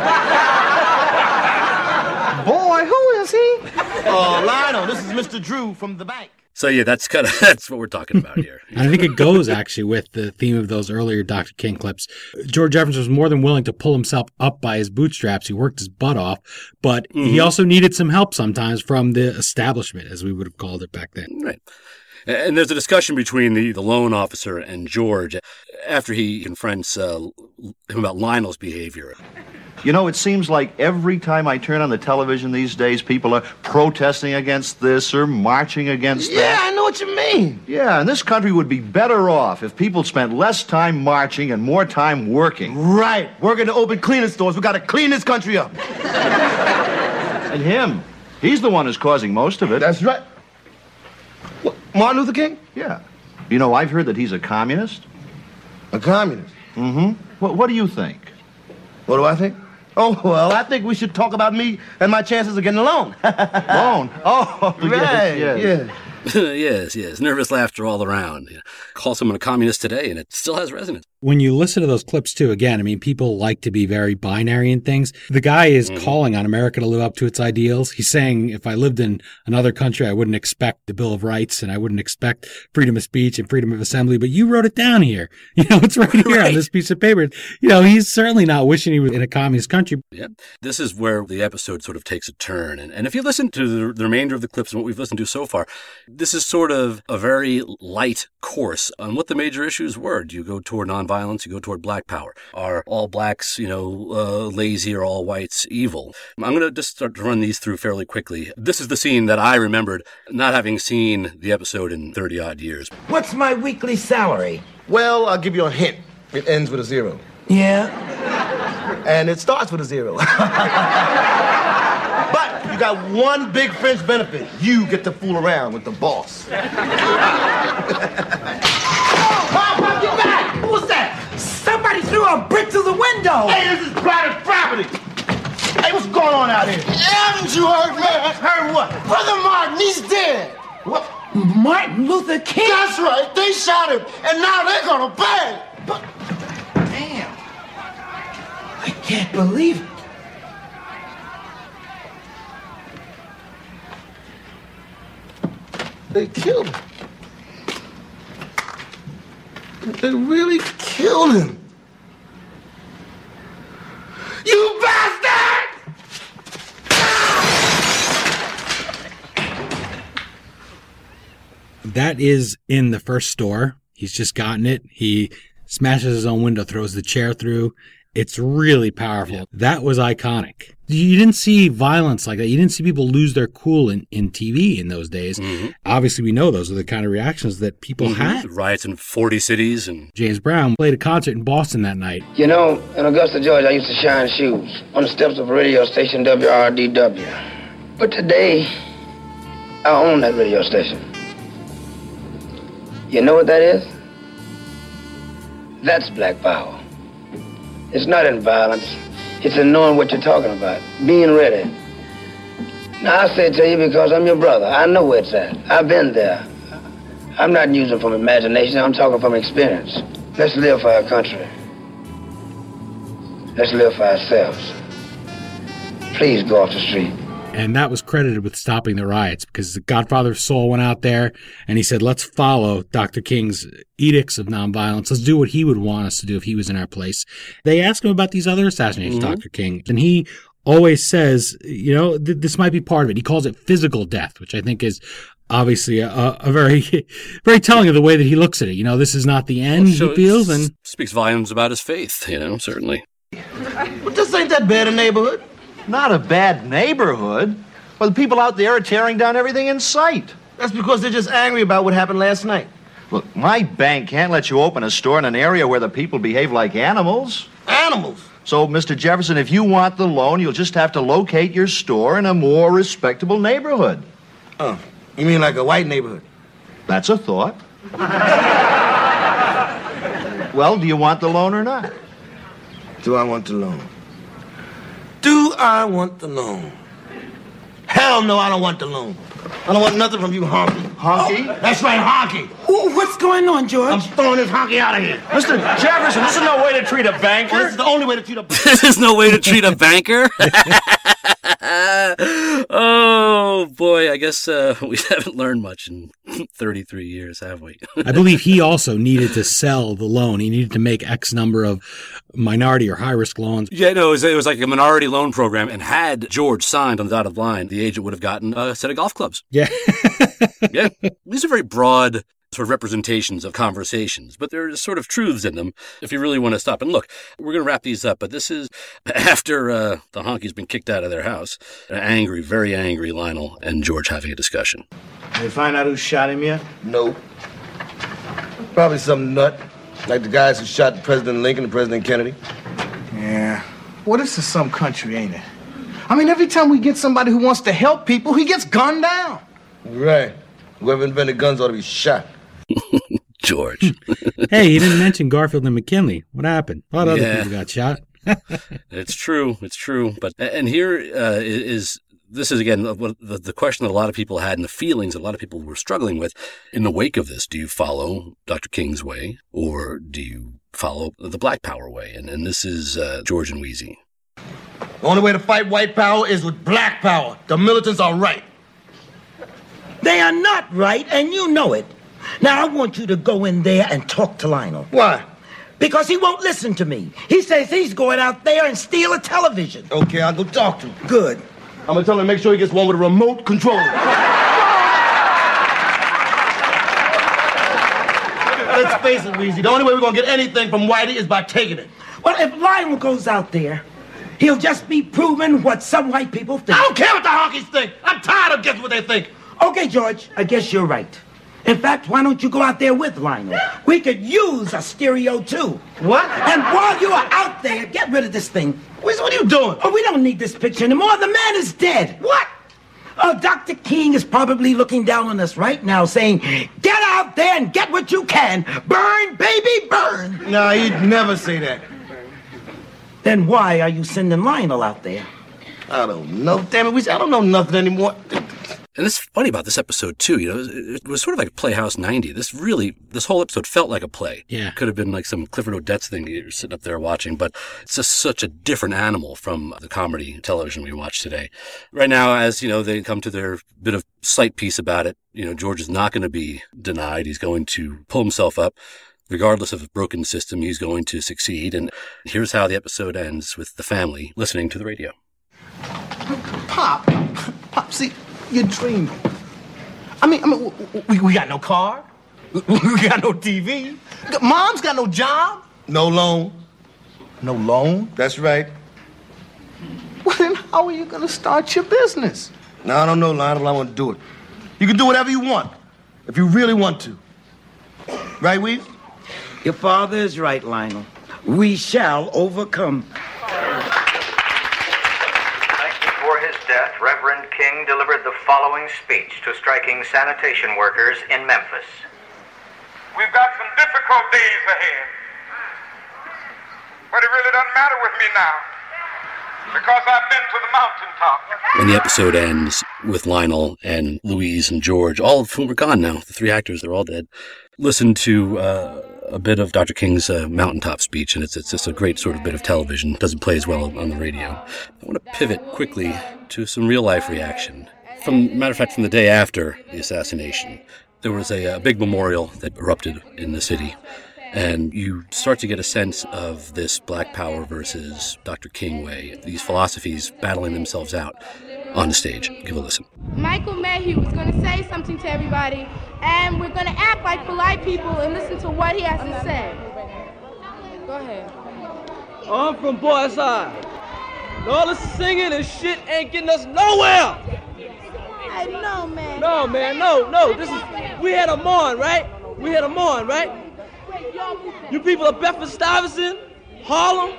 Boy, who is he? Oh, uh, Lionel, this is Mister Drew from the bank. So yeah, that's kind of that's what we're talking about here. And I think it goes actually with the theme of those earlier Doctor King clips. George Jefferson was more than willing to pull himself up by his bootstraps. He worked his butt off, but mm-hmm. he also needed some help sometimes from the establishment, as we would have called it back then. Right. And there's a discussion between the, the loan officer and George after he confronts uh, him about Lionel's behavior. You know, it seems like every time I turn on the television these days, people are protesting against this or marching against yeah, that. Yeah, I know what you mean. Yeah, and this country would be better off if people spent less time marching and more time working. Right. Working to open cleaning stores. We got to clean this country up. And him. He's the one who's causing most of it. That's right. What, Martin Luther King? Yeah. You know, I've heard that he's a communist. A communist? Mm-hmm. What, what do you think? What do I think? Oh, well, I think we should talk about me and my chances of getting a loan. Loan? Oh, right, yes, yes. yeah. yes, yes. Nervous laughter all around. You know, call someone a communist today, and it still has resonance. When you listen to those clips, too, again, I mean, people like to be very binary in things. The guy is mm-hmm. calling on America to live up to its ideals. He's saying, if I lived in another country, I wouldn't expect the Bill of Rights, and I wouldn't expect freedom of speech and freedom of assembly, but you wrote it down here. You know, it's right here right. on this piece of paper. You know, he's certainly not wishing he was in a communist country. Yeah. This is where the episode sort of takes a turn. And, and if you listen to the, the remainder of the clips and what we've listened to so far, this is sort of a very light course on what the major issues were. Do you go toward nonviolence? You go toward black power? Are all blacks, you know, uh, lazy, or all whites evil? I'm going to just start to run these through fairly quickly. This is the scene that I remembered, not having seen the episode in thirty odd years. What's my weekly salary? Well, I'll give you a hint. It ends with a zero. Yeah? And it starts with a zero. But you got one big French benefit. You get to fool around with the boss. Oh, Pop, get back! What was that? Somebody threw a brick through the window. Hey, this is private property. Hey, what's going on out here? Haven't you heard, man? Heard what? Brother Martin, he's dead. What? Martin Luther King? That's right. They shot him, and now they're gonna pay. But, damn. I can't believe it. They killed him. They really killed him. You bastard! That is in the first store. He's just gotten it. He smashes his own window, throws the chair through. It's really powerful. Yeah. That was iconic. You didn't see violence like that. You didn't see people lose their cool in, in T V in those days. Mm-hmm. Obviously, we know those are the kind of reactions that people mm-hmm. had. Riots in forty cities. And James Brown played a concert in Boston that night. You know, in Augusta, Georgia, I used to shine shoes on the steps of a radio station, W R D W. But today, I own that radio station. You know what that is? That's black power. It's not in violence. It's in knowing what you're talking about, being ready. Now, I say it to you because I'm your brother. I know where it's at. I've been there. I'm not using from imagination. I'm talking from experience. Let's live for our country. Let's live for ourselves. Please go off the street. And that was credited with stopping the riots because the Godfather of Soul went out there and he said, let's follow Doctor King's edicts of nonviolence. Let's do what he would want us to do if he was in our place. They asked him about these other assassinations, mm-hmm. Doctor King, and he always says, you know, th- this might be part of it. He calls it physical death, which I think is obviously a, a very, very telling of the way that he looks at it. You know, this is not the end, well, so he feels. And speaks volumes about his faith, you know, certainly. But this ain't that bad a neighborhood. Not a bad neighborhood. Well, the people out there are tearing down everything in sight. That's because they're just angry about what happened last night. Look, my bank can't let you open a store in an area where the people behave like animals. Animals? So, Mister Jefferson, if you want the loan, you'll just have to locate your store in a more respectable neighborhood. Oh, you mean like a white neighborhood? That's a thought. Well, do you want the loan or not? Do I want the loan? Do I want the loan? Hell no, I don't want the loan. I don't want nothing from you, honky. Honky? Oh, that's right, honky. Ooh, what's going on, George? I'm throwing this honky out of here. Mister Jefferson, this is no way way to treat a banker. This is the only way to treat a banker. This is no way to treat a banker. Oh, boy, I guess uh, we haven't learned much in thirty-three years, have we? I believe he also needed to sell the loan. He needed to make X number of minority or high-risk loans. Yeah, no, it was, it was like a minority loan program, and had George signed on the dotted line, the agent would have gotten a set of golf clubs. Yeah. Yeah. These are very broad sort of representations of conversations, but there's sort of truths in them if you really want to stop and look. We're going to wrap these up, but this is after uh, the Honky's been kicked out of their house. An angry, very angry Lionel and George having a discussion. Did they find out who shot him yet? No. Probably some nut, like the guys who shot President Lincoln and President Kennedy. Yeah. Well, this is some country, ain't it? I mean, every time we get somebody who wants to help people, he gets gunned down. Right. Whoever invented guns ought to be shot. George. Hey, you didn't mention Garfield and McKinley. What happened? A lot of Yeah. other people got shot. It's true. It's true. But and here uh, is this is again the, the question that a lot of people had and the feelings that a lot of people were struggling with in the wake of this. Do you follow Doctor King's way, or do you follow the Black Power way? And and this is uh, George and Wheezy. The only way to fight white power is with black power. The militants are right. They are not right, and you know it. Now, I want you to go in there and talk to Lionel. Why? Because he won't listen to me. He says he's going out there and steal a television. Okay, I'll go talk to him. Good. I'm gonna tell him to make sure he gets one with a remote control. Let's face it, Weezy. The only way we're gonna get anything from Whitey is by taking it. Well, if Lionel goes out there, he'll just be proving what some white people think. I don't care what the honkies think. I'm tired of guessing what they think. Okay, George, I guess you're right. In fact, why don't you go out there with Lionel? We could use a stereo, too. What? And while you are out there, get rid of this thing. What are you doing? Oh, we don't need this picture anymore. The man is dead. What? Uh, Doctor King is probably looking down on us right now, saying, get out there and get what you can. Burn, baby, burn. No, he'd never say that. Then why are you sending Lionel out there? I don't know. Damn it, Weezy, I don't know nothing anymore. And it's funny about this episode, too. You know, it, it was sort of like Playhouse ninety. This really, this whole episode felt like a play. Yeah. It could have been like some Clifford Odets thing you're sitting up there watching, but it's just such a different animal from the comedy television we watch today. Right now, as, you know, they come to their bit of sight piece about it, you know, George is not going to be denied. He's going to pull himself up. Regardless of a broken system, he's going to succeed. And here's how the episode ends with the family listening to the radio. Pop, Pop, see, you're dreaming. I mean, I mean, we, we got no car. We got no T V. Mom's got no job. No loan. No loan? That's right. Well, then how are you going to start your business? No, I don't know, Lionel. I want to do it. You can do whatever you want, if you really want to. Right, Weave? Your father is right, Lionel. We shall overcome. Before his death, Reverend King delivered the following speech to striking sanitation workers in Memphis. We've got some difficult days ahead. But it really doesn't matter with me now, because I've been to the mountaintop. And the episode ends with Lionel and Louise and George, all of whom are gone now. The three actors, they're all dead. Listen to uh, a bit of Doctor King's uh, mountaintop speech, and it's it's just a great sort of bit of television. It doesn't play as well on the radio. I want to pivot quickly to some real-life reaction. From, matter of fact, from the day after the assassination, there was a, a big memorial that erupted in the city. And you start to get a sense of this Black Power versus Doctor King way, these philosophies battling themselves out on the stage. Give a listen. Michael Mayhew was going to say something to everybody, and we're going to act like polite people and listen to what he has to say. Go ahead. I'm from Boys High. All this singing and shit ain't getting us nowhere. I know, man. No, man, no, no. This is, we had a mourn, right? We had a mourn, right? You people of Bedford-Stuyvesant, Harlem,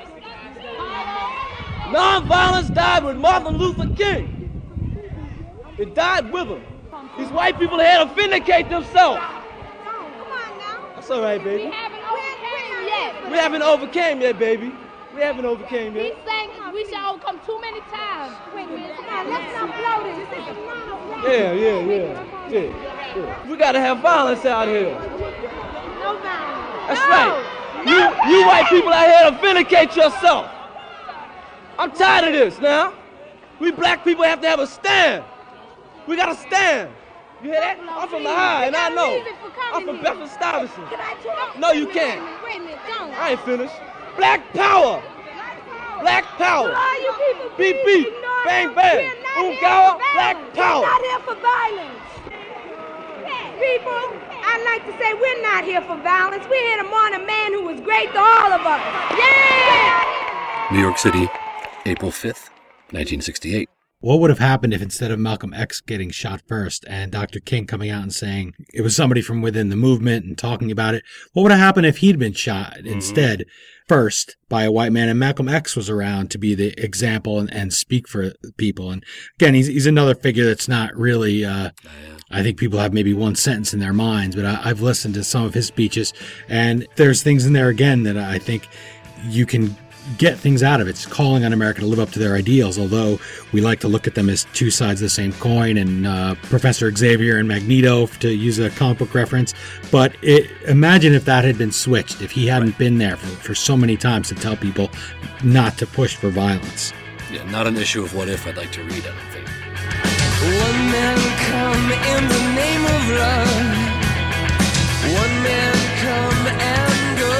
nonviolence died with Martin Luther King. It died with him. These white people had to vindicate themselves. That's all right, baby. We haven't overcame yet. We haven't overcame yet, baby. We haven't overcame yet. He's saying we shall overcome too many times. Wait a minute. Come on, let's not blow this. This is not a Yeah, yeah, yeah, yeah, yeah. We gotta have violence out here. No violence. That's no. right. You, you white people out here to vindicate yourself. I'm tired of this now. We black people have to have a stand. We gotta stand. You hear that? I'm from the high, and I know. I'm from Bedford Stuyvesant. No, you can't. I ain't finished. Black power. Black power. Beep, beep. Bang, bang. Ungawa. Black power. We're not here for violence. People, I'd like to say we're not here for violence. We're here to mourn a man who was great to all of us. Yeah! New York City, April fifth, nineteen sixty-eight. What would have happened if instead of Malcolm X getting shot first and Doctor King coming out and saying it was somebody from within the movement and talking about it, what would have happened if he'd been shot mm-hmm. instead first by a white man and Malcolm X was around to be the example and, and speak for people? And again, he's, he's another figure that's not really, uh, I think people have maybe one sentence in their minds, but I, I've listened to some of his speeches and there's things in there again that I think you can get things out of it. It's calling on America to live up to their ideals, although we like to look at them as two sides of the same coin, and uh, Professor Xavier and Magneto, to use a comic book reference. But it, imagine if that had been switched, if he hadn't been there for, for so many times to tell people not to push for violence. Yeah, not an issue of what if I'd like to read, I don't think. One man come in the name of love. One man come and go.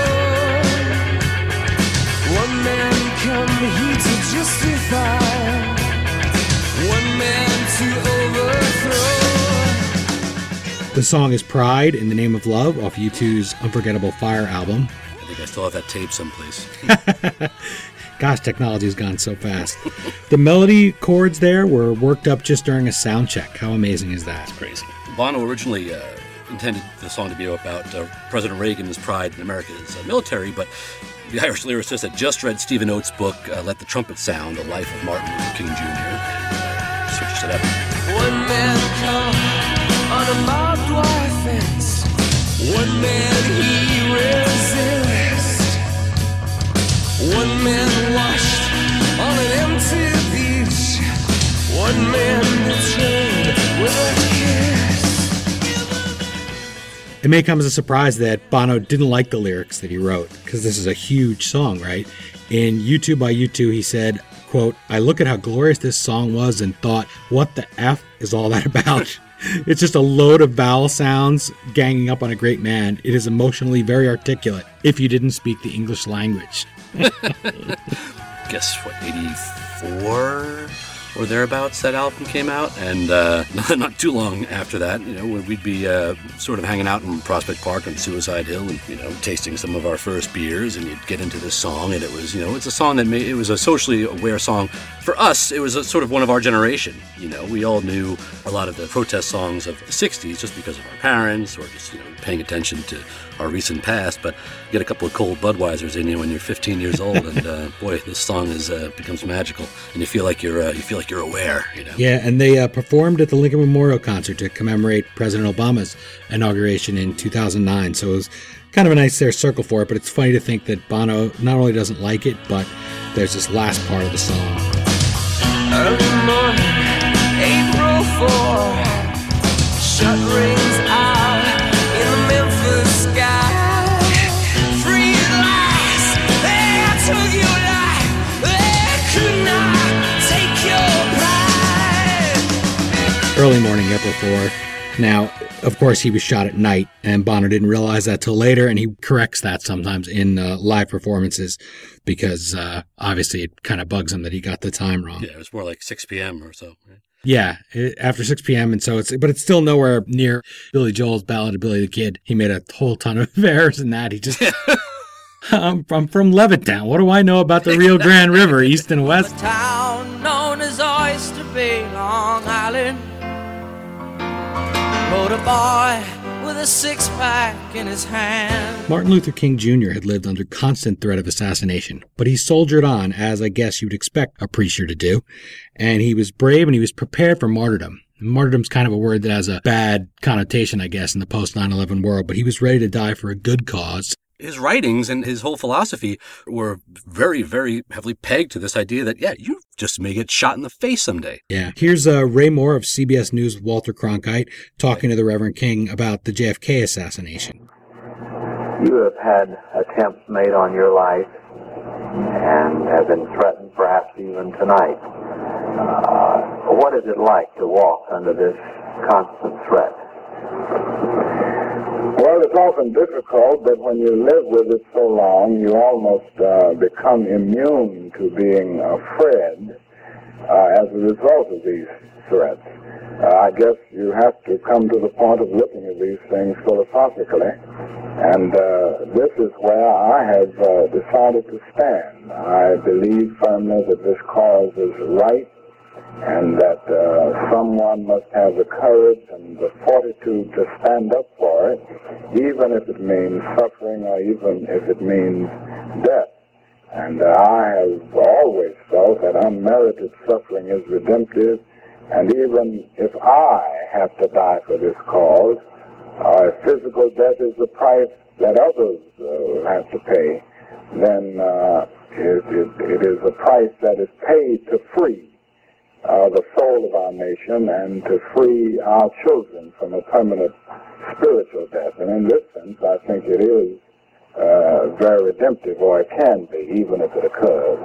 One man come here to justify, one man to overthrow. The song is Pride in the Name of Love off U two's Unforgettable Fire album. I think I still have that tape someplace. Gosh, technology has gone so fast. The melody chords there were worked up just during a sound check. How amazing is that? It's crazy. Bono originally uh, intended the song to be about uh, President Reagan's pride in America's uh, military, but the Irish lyricist had just read Stephen Oates' book, uh, Let the Trumpet Sound, A Life of Martin Luther King Junior Switched it up. One man come on a barbed wire fence. One man he resists. One man washed on an empty beach. One man betrayed with a kiss. It may come as a surprise that Bono didn't like the lyrics that he wrote, because this is a huge song, right? In U two by U two, he said, quote, "I look at how glorious this song was and thought, what the F is all that about? It's just a load of vowel sounds ganging up on a great man. It is emotionally very articulate if you didn't speak the English language." Guess what, eighty-four or thereabouts that album came out, and uh, not, not too long after that, you know, we'd be uh, sort of hanging out in Prospect Park on Suicide Hill, and you know, tasting some of our first beers, and you'd get into this song, and it was, you know, it's a song that made, it was a socially aware song for us. It was a, sort of one of our generation. You know, we all knew a lot of the protest songs of the sixties just because of our parents, or just, you know, paying attention to our recent past. But you get a couple of cold Budweisers in you when you're fifteen years old, and uh, boy, this song is uh, becomes magical, and you feel like you're uh, you feel like you're aware. You know. Yeah, and they uh, performed at the Lincoln Memorial Concert to commemorate President Obama's inauguration in two thousand nine. So it was kind of a nice there circle for it. But it's funny to think that Bono not only doesn't like it, but there's this last part of the song. Early morning, April fourth, shut rings out in the Memphis sky. Free at last, they took your life, they could not take your pride. Early morning, April fourth. Now, of course, he was shot at night, and Bono didn't realize that till later, and he corrects that sometimes in uh, live performances because uh, obviously it kind of bugs him that he got the time wrong. Yeah, it was more like six p.m. or so. Right? Yeah, it, after six p.m. and so it's, but it's still nowhere near Billy Joel's Ballad of Billy the Kid. He made a whole ton of errors in that. He just, I'm, I'm from Levittown. What do I know about the Rio Grande River, east and west? A town known as Oyster Bay, Long Island. Rode a boy with a six-pack in his hand. Martin Luther King Junior had lived under constant threat of assassination, but he soldiered on, as I guess you'd expect a preacher to do, and he was brave and he was prepared for martyrdom. Martyrdom's kind of a word that has a bad connotation, I guess, in the post nine eleven world, but he was ready to die for a good cause. His writings and his whole philosophy were very, very heavily pegged to this idea that, yeah, you just may get shot in the face someday. Yeah. Here's uh, Ray Moore of C B S News with Walter Cronkite talking to the Reverend King about the J F K assassination. You have had attempts made on your life and have been threatened perhaps even tonight. Uh, what is it like to walk under this constant threat? Well, it's often difficult, but when you live with it so long, you almost uh, become immune to being afraid uh, as a result of these threats. Uh, I guess you have to come to the point of looking at these things philosophically, and uh, this is where I have uh, decided to stand. I believe firmly that this cause is right, and that uh, someone must have the courage and the fortitude to stand up for it, even if it means suffering or even if it means death. And uh, I have always felt that unmerited suffering is redemptive, and even if I have to die for this cause, uh, if physical death is the price that others uh, have to pay, then uh, it, it, it is a price that is paid to free Uh, the soul of our nation and to free our children from a permanent spiritual death. And in this sense, I think it is uh, very redemptive, or it can be, even if it occurs.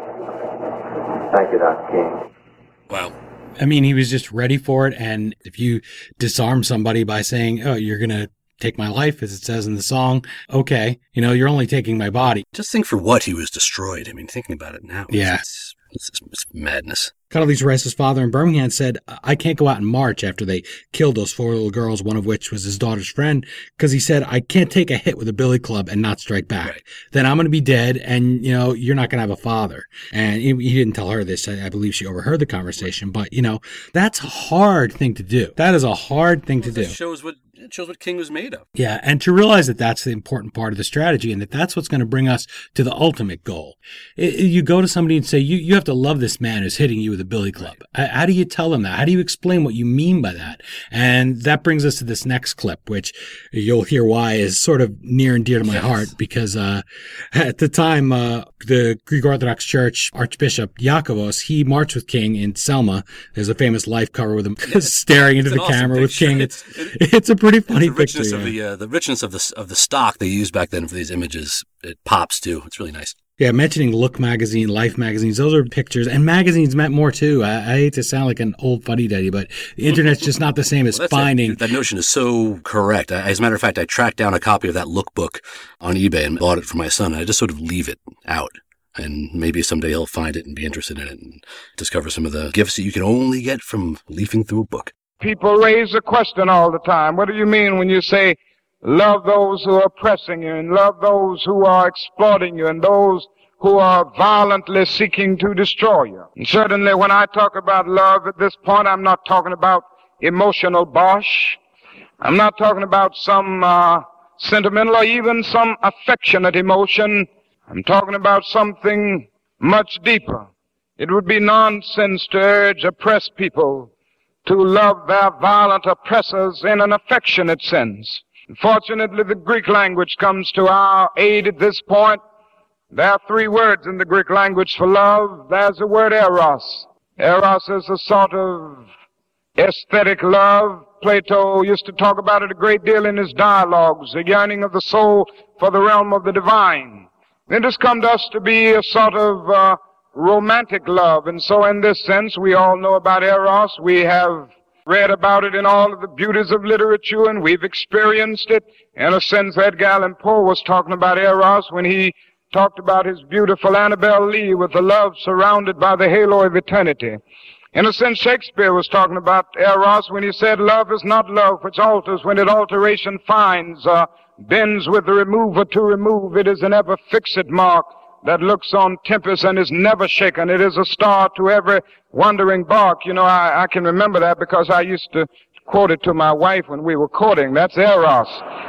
Thank you, Doctor King. Wow. I mean, he was just ready for it. And if you disarm somebody by saying, oh, you're going to take my life, as it says in the song, okay, you know, you're only taking my body. Just think for what he was destroyed. I mean, thinking about it now. Yeah. It's, it's, it's, it's madness. Condoleezza Rice's father in Birmingham said, I can't go out and march after they killed those four little girls, one of which was his daughter's friend, because he said, I can't take a hit with a billy club and not strike back. Right. Then I'm going to be dead, and, you know, you're not going to have a father. And he, he didn't tell her this. I, I believe she overheard the conversation. But, you know, that's a hard thing to do. That is a hard thing well, to do. It shows what It shows what King was made of. Yeah, and to realize that that's the important part of the strategy, and that that's what's going to bring us to the ultimate goal. It, you go to somebody and say, you, you have to love this man who's hitting you with a billy club. Right. How do you tell them that? How do you explain what you mean by that? And that brings us to this next clip, which you'll hear why is sort of near and dear to my yes. heart, because uh, at the time, uh, the Greek Orthodox Church Archbishop Iakovos, he marched with King in Selma. There's a famous Life cover with him yes. staring into the awesome camera picture. with King. It's, it, it's a pretty funny the richness picture. Of yeah. the, uh, the richness of the, of the stock they used back then for these images, it pops too. It's really nice. Yeah, mentioning Look magazine, Life magazines, those are pictures, and magazines meant more too. I, I hate to sound like an old fuddy-duddy, but the internet's just not the same as well, finding. It. That notion is so correct. I, as a matter of fact, I tracked down a copy of that lookbook on eBay and bought it for my son. I just sort of leave it out, and maybe someday he'll find it and be interested in it and discover some of the gifts that you can only get from leafing through a book. People raise the question all the time. What do you mean when you say, love those who are oppressing you, and love those who are exploiting you, and those who are violently seeking to destroy you? And certainly when I talk about love at this point, I'm not talking about emotional bosh. I'm not talking about some uh, sentimental or even some affectionate emotion. I'm talking about something much deeper. It would be nonsense to urge oppressed people to love their violent oppressors in an affectionate sense. Fortunately, the Greek language comes to our aid at this point. There are three words in the Greek language for love. There's the word eros. Eros is a sort of aesthetic love. Plato used to talk about it a great deal in his dialogues, the yearning of the soul for the realm of the divine. It has come to us to be a sort of uh, romantic love, and so in this sense, we all know about eros. We have read about it in all of the beauties of literature, and we've experienced it. In a sense, Edgar Allan Poe was talking about eros when he talked about his beautiful Annabel Lee with the love surrounded by the halo of eternity. In a sense, Shakespeare was talking about eros when he said, love is not love which alters when it alteration finds, uh, bends with the remover to remove. It is an ever fixed mark that looks on tempest and is never shaken. It is a star to every wandering bark. You know, I, I can remember that because I used to quote it to my wife when we were courting. That's eros.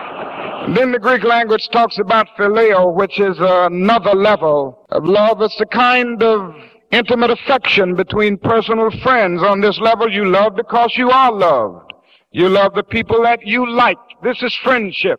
And then the Greek language talks about phileo, which is another level of love. It's the kind of intimate affection between personal friends. On this level, you love because you are loved. You love the people that you like. This is friendship.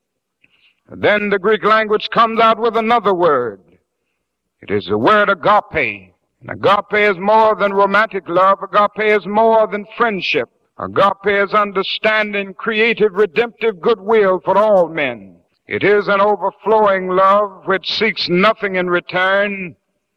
And then the Greek language comes out with another word. It is the word agape. And agape is more than romantic love. Agape is more than friendship. Agape is understanding, creative, redemptive goodwill for all men. It is an overflowing love which seeks nothing in return.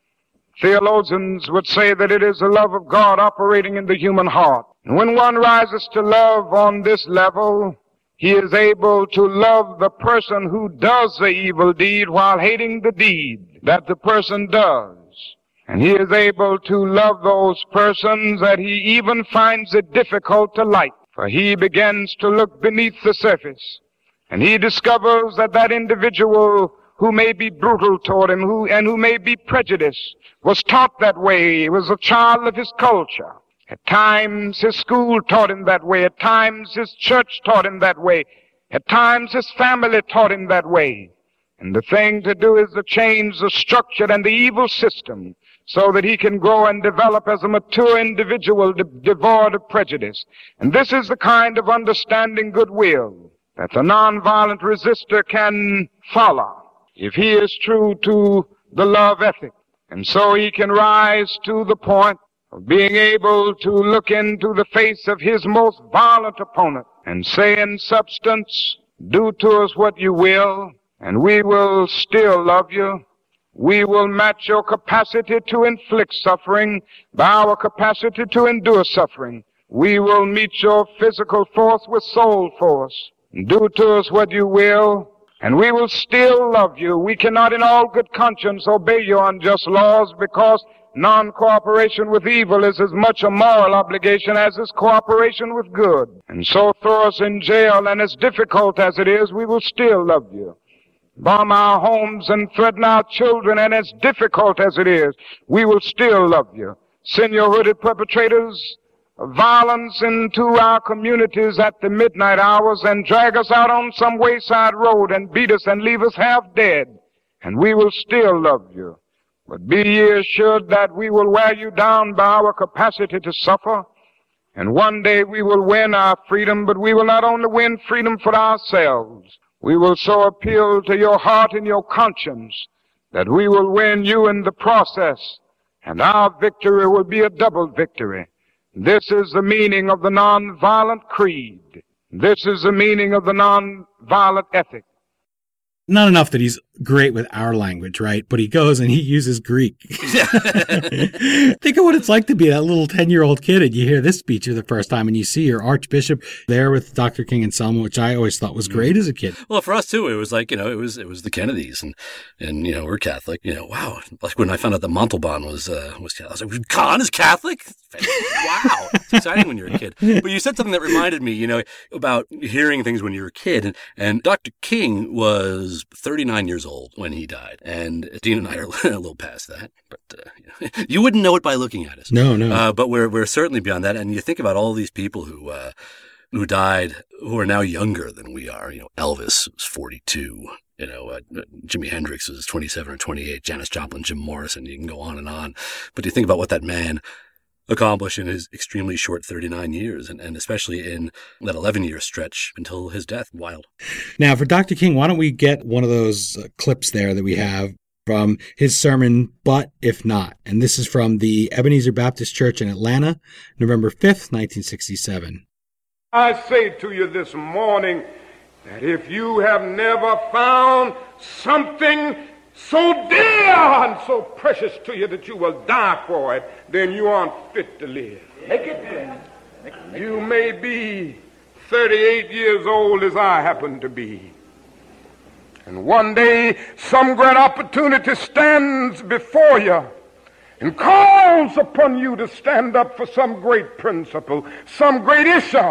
Theologians would say that it is the love of God operating in the human heart. And when one rises to love on this level, he is able to love the person who does the evil deed while hating the deed that the person does. And he is able to love those persons that he even finds it difficult to like. For he begins to look beneath the surface, and he discovers that that individual who may be brutal toward him who, and who may be prejudiced was taught that way. He was a child of his culture. At times his school taught him that way. At times his church taught him that way. At times his family taught him that way. And the thing to do is to change the structure and the evil system so that he can grow and develop as a mature individual de- devoid of prejudice. And this is the kind of understanding goodwill that the nonviolent resistor can follow if he is true to the love ethic. And so he can rise to the point of being able to look into the face of his most violent opponent and say in substance, do to us what you will, and we will still love you. We will match your capacity to inflict suffering by our capacity to endure suffering. We will meet your physical force with soul force. Do to us what you will, and we will still love you. We cannot in all good conscience obey your unjust laws because non-cooperation with evil is as much a moral obligation as is cooperation with good. And so throw us in jail, and as difficult as it is, we will still love you. Bomb our homes and threaten our children, and as difficult as it is, we will still love you. Send your hooded perpetrators of violence into our communities at the midnight hours and drag us out on some wayside road and beat us and leave us half dead, and we will still love you. But be ye assured that we will wear you down by our capacity to suffer, and one day we will win our freedom, but we will not only win freedom for ourselves. We will so appeal to your heart and your conscience that we will win you in the process, and our victory will be a double victory. This is the meaning of the nonviolent creed. This is the meaning of the nonviolent ethic. Not enough that he's great with our language, right? But he goes and he uses Greek. Think of what it's like to be that little ten-year-old kid and you hear this speech for the first time and you see your archbishop there with Doctor King and Selma, which I always thought was great as a kid. Well, for us too, it was like, you know, it was it was the Kennedys and, and you know, we're Catholic. You know, wow. Like when I found out that Montalban was, uh, was Catholic, I was like, Khan is Catholic? Wow. It's exciting when you're a kid. But you said something that reminded me, you know, about hearing things when you're a kid. And, and Doctor King was thirty-nine years old when he died. And Dean and I are a little past that. But uh, you know, you wouldn't know it by looking at us. No, no. Uh, but we're we're certainly beyond that. And you think about all these people who uh, who died who are now younger than we are. You know, Elvis was forty-two. You know, uh, Jimi Hendrix was twenty-seven or twenty-eight. Janis Joplin, Jim Morrison. You can go on and on. But you think about what that man accomplished in his extremely short thirty-nine years, and, and especially in that eleven-year stretch until his death. Wild. Now, for Doctor King, why don't we get one of those uh, clips there that we have from his sermon, But If Not. And this is from the Ebenezer Baptist Church in Atlanta, November fifth, nineteen sixty-seven. I say to you this morning that if you have never found something so dear and so precious to you that you will die for it, then you aren't fit to live. Make it plain. You may be thirty-eight years old as I happen to be. And one day some great opportunity stands before you and calls upon you to stand up for some great principle, some great issue,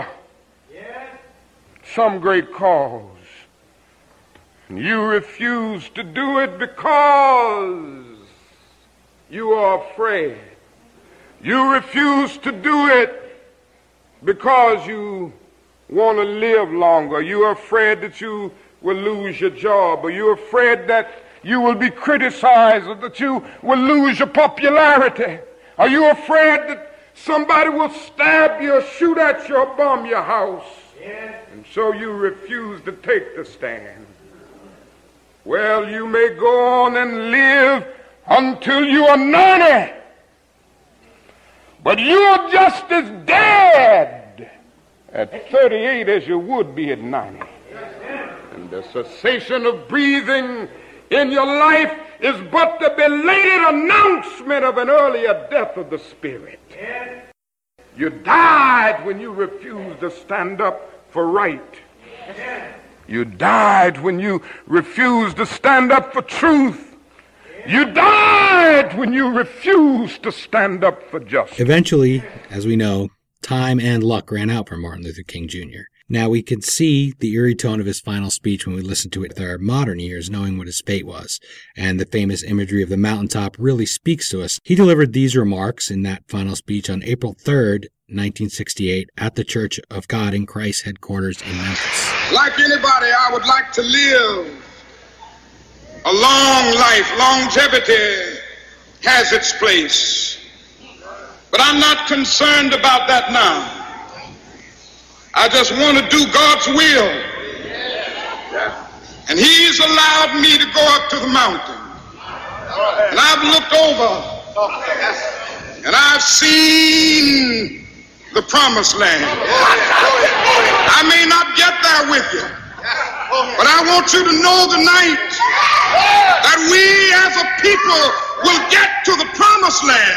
some great cause. And you refuse to do it because you are afraid. You refuse to do it because you want to live longer. You're afraid that you will lose your job, or you're afraid that you will be criticized, or that you will lose your popularity. Are you afraid that somebody will stab you, or shoot at you, or bomb your house? Yes. And so you refuse to take the stand. Well, you may go on and live until you are ninety, but you're just as dead at thirty-eight as you would be at ninety. And The cessation of breathing in your life is but the belated announcement of an earlier death of the spirit. You died when you refused to stand up for right. You died when you refused to stand up for truth. You died when you refused to stand up for justice. Eventually, as we know, time and luck ran out for Martin Luther King Junior Now, we can see the eerie tone of his final speech when we listen to it with our modern ears, knowing what his fate was. And the famous imagery of the mountaintop really speaks to us. He delivered these remarks in that final speech on April third, nineteen sixty-eight, at the Church of God in Christ headquarters in Memphis. Like anybody, I would like to live a long life. Longevity has its place. But I'm not concerned about that now. I just want to do God's will. And He's allowed me to go up to the mountain. And I've looked over and I've seen the promised land. I may not get there with you, but I want you to know tonight that we as a people will get to the promised land.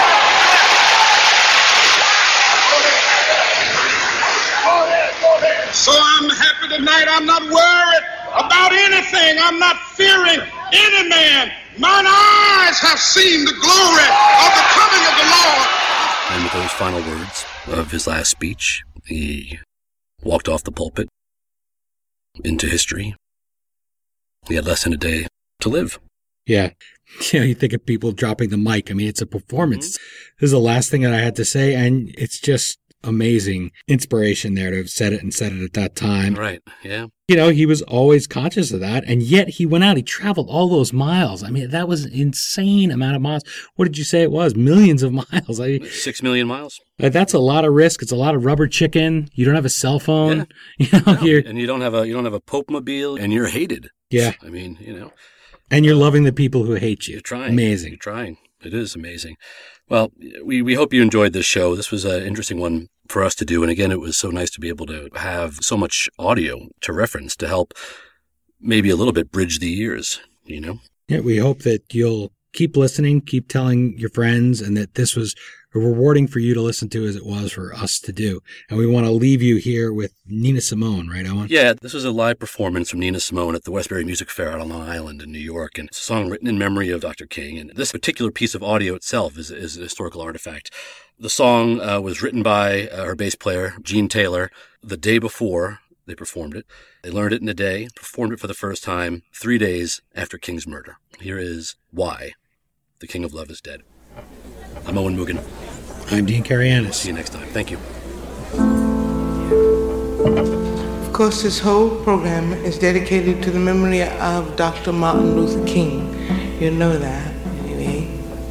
So I'm happy tonight. I'm not worried about anything. I'm not fearing any man. Mine eyes have seen the glory of the coming of the Lord. And with those final words of his last speech, he walked off the pulpit into history. He had less than a day to live. Yeah. You know, you think of people dropping the mic. I mean, it's a performance. Mm-hmm. This is the last thing that I had to say, and it's just amazing inspiration there to have said it and said it at that time. Right, yeah. You know, he was always conscious of that, and yet he went out, he traveled all those miles. I mean, that was an insane amount of miles. What did you say it was? Millions of miles. I mean, Six million miles. That's a lot of risk. It's a lot of rubber chicken. You don't have a cell phone. Yeah. You know, no, you're, and you don't have a you don't have a Pope-mobile, and you're hated. Yeah. I mean, you know. And you're loving the people who hate you. You're trying. Amazing. You're trying. It is amazing. Well, we, we hope you enjoyed this show. This was an interesting one for us to do. And again, it was so nice to be able to have so much audio to reference to help maybe a little bit bridge the years, you know? Yeah, we hope that you'll keep listening, keep telling your friends, and that this was rewarding for you to listen to as it was for us to do. And we want to leave you here with Nina Simone, right, Owen? Yeah, this was a live performance from Nina Simone at the Westbury Music Fair out on Long Island in New York. And it's a song written in memory of Doctor King. And this particular piece of audio itself is, is a historical artifact. The song uh, was written by uh, her bass player, Gene Taylor, the day before they performed it. They learned it in a day, performed it for the first time three days after King's murder. Here is Why the King of Love is Dead. I'm Owen Mugen. I'm Dean Karayanis. See you next time. Thank you. Of course, this whole program is dedicated to the memory of Doctor Martin Luther King. You know that, anyway.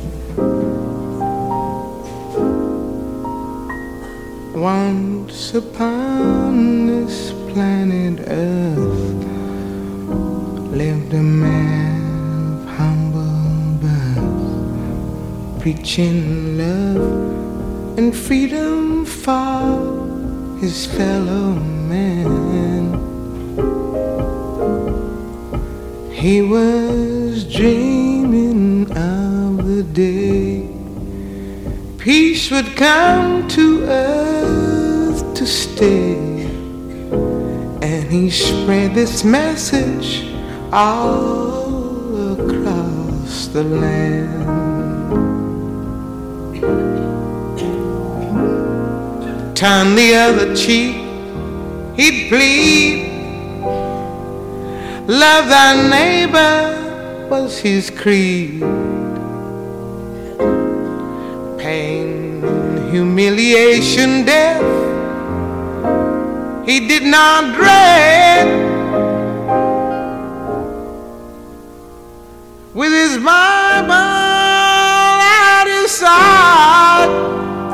Once upon this planet Earth lived a man of humble birth, preaching love and freedom for his fellow man. He was dreaming of the day peace would come to earth to stay, and he spread this message all across the land. Turn the other cheek, he'd plead. Love thy neighbor was his creed. Pain, humiliation, death, he did not dread. With his Bible at his side,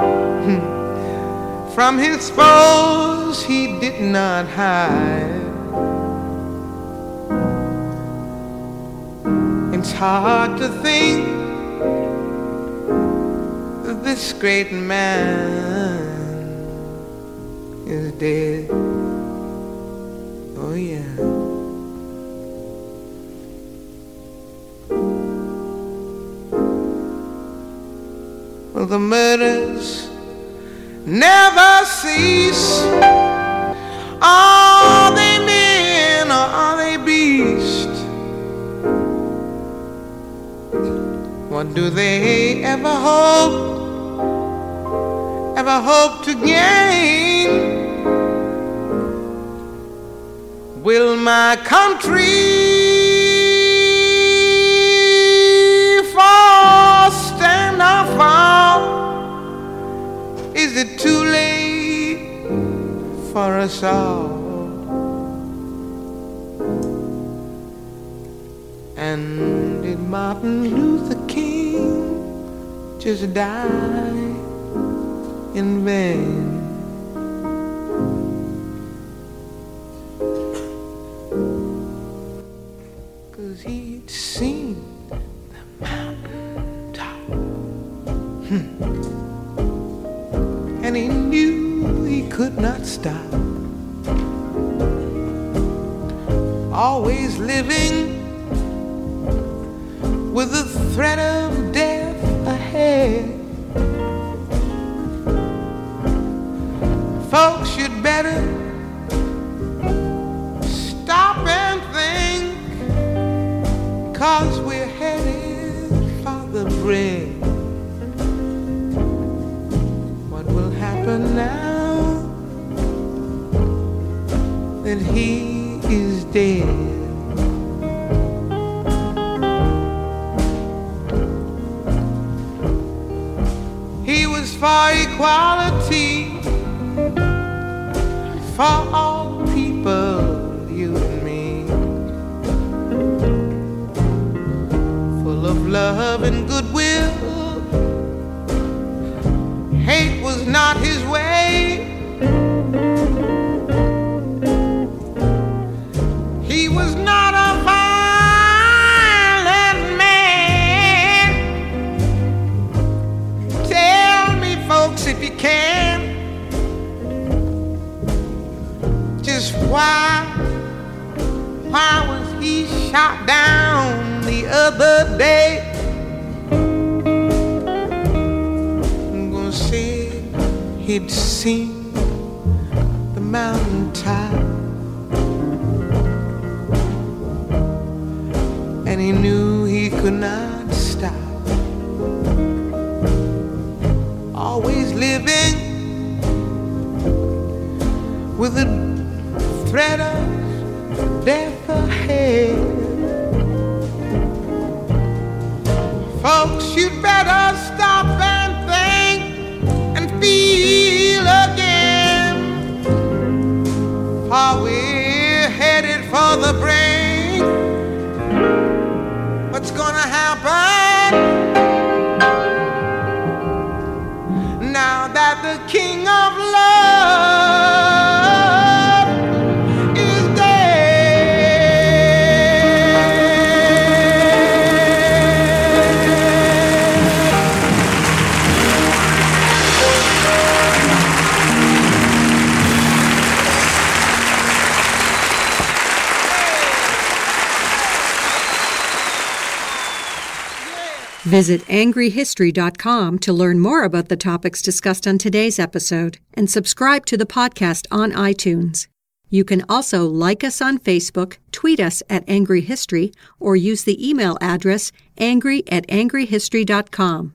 from his foes he did not hide. It's hard to think that this great man is dead. Oh yeah. Will the murders never cease? Are they men or are they beasts? What do they ever hope, ever hope to gain? Will my country fall, stand or fall? Is it too late for us all? And did Martin Luther King just die in vain? Cause he'd seen the mountain top, hmm. and he knew he could not stop. Always living with the threat of death ahead. Folks should better stop and think, 'cause we're headed for the bridge. What will happen now that he is dead? He was for equality for all people, you and me, full of love and goodwill. Hate was not his way. He was not a violent man. Tell me, folks, if you can, just why, why was he shot down the other day? I'm gonna say he'd seen the mountaintop, and he knew he could not stop. Always living with a threat of death ahead. Folks, you'd better stop and think and feel again, for we're headed for the brink. What's gonna happen now that the King of Love is Visit angry history dot com to learn more about the topics discussed on today's episode and subscribe to the podcast on iTunes. You can also like us on Facebook, tweet us at Angry History, or use the email address angry at angry history dot com.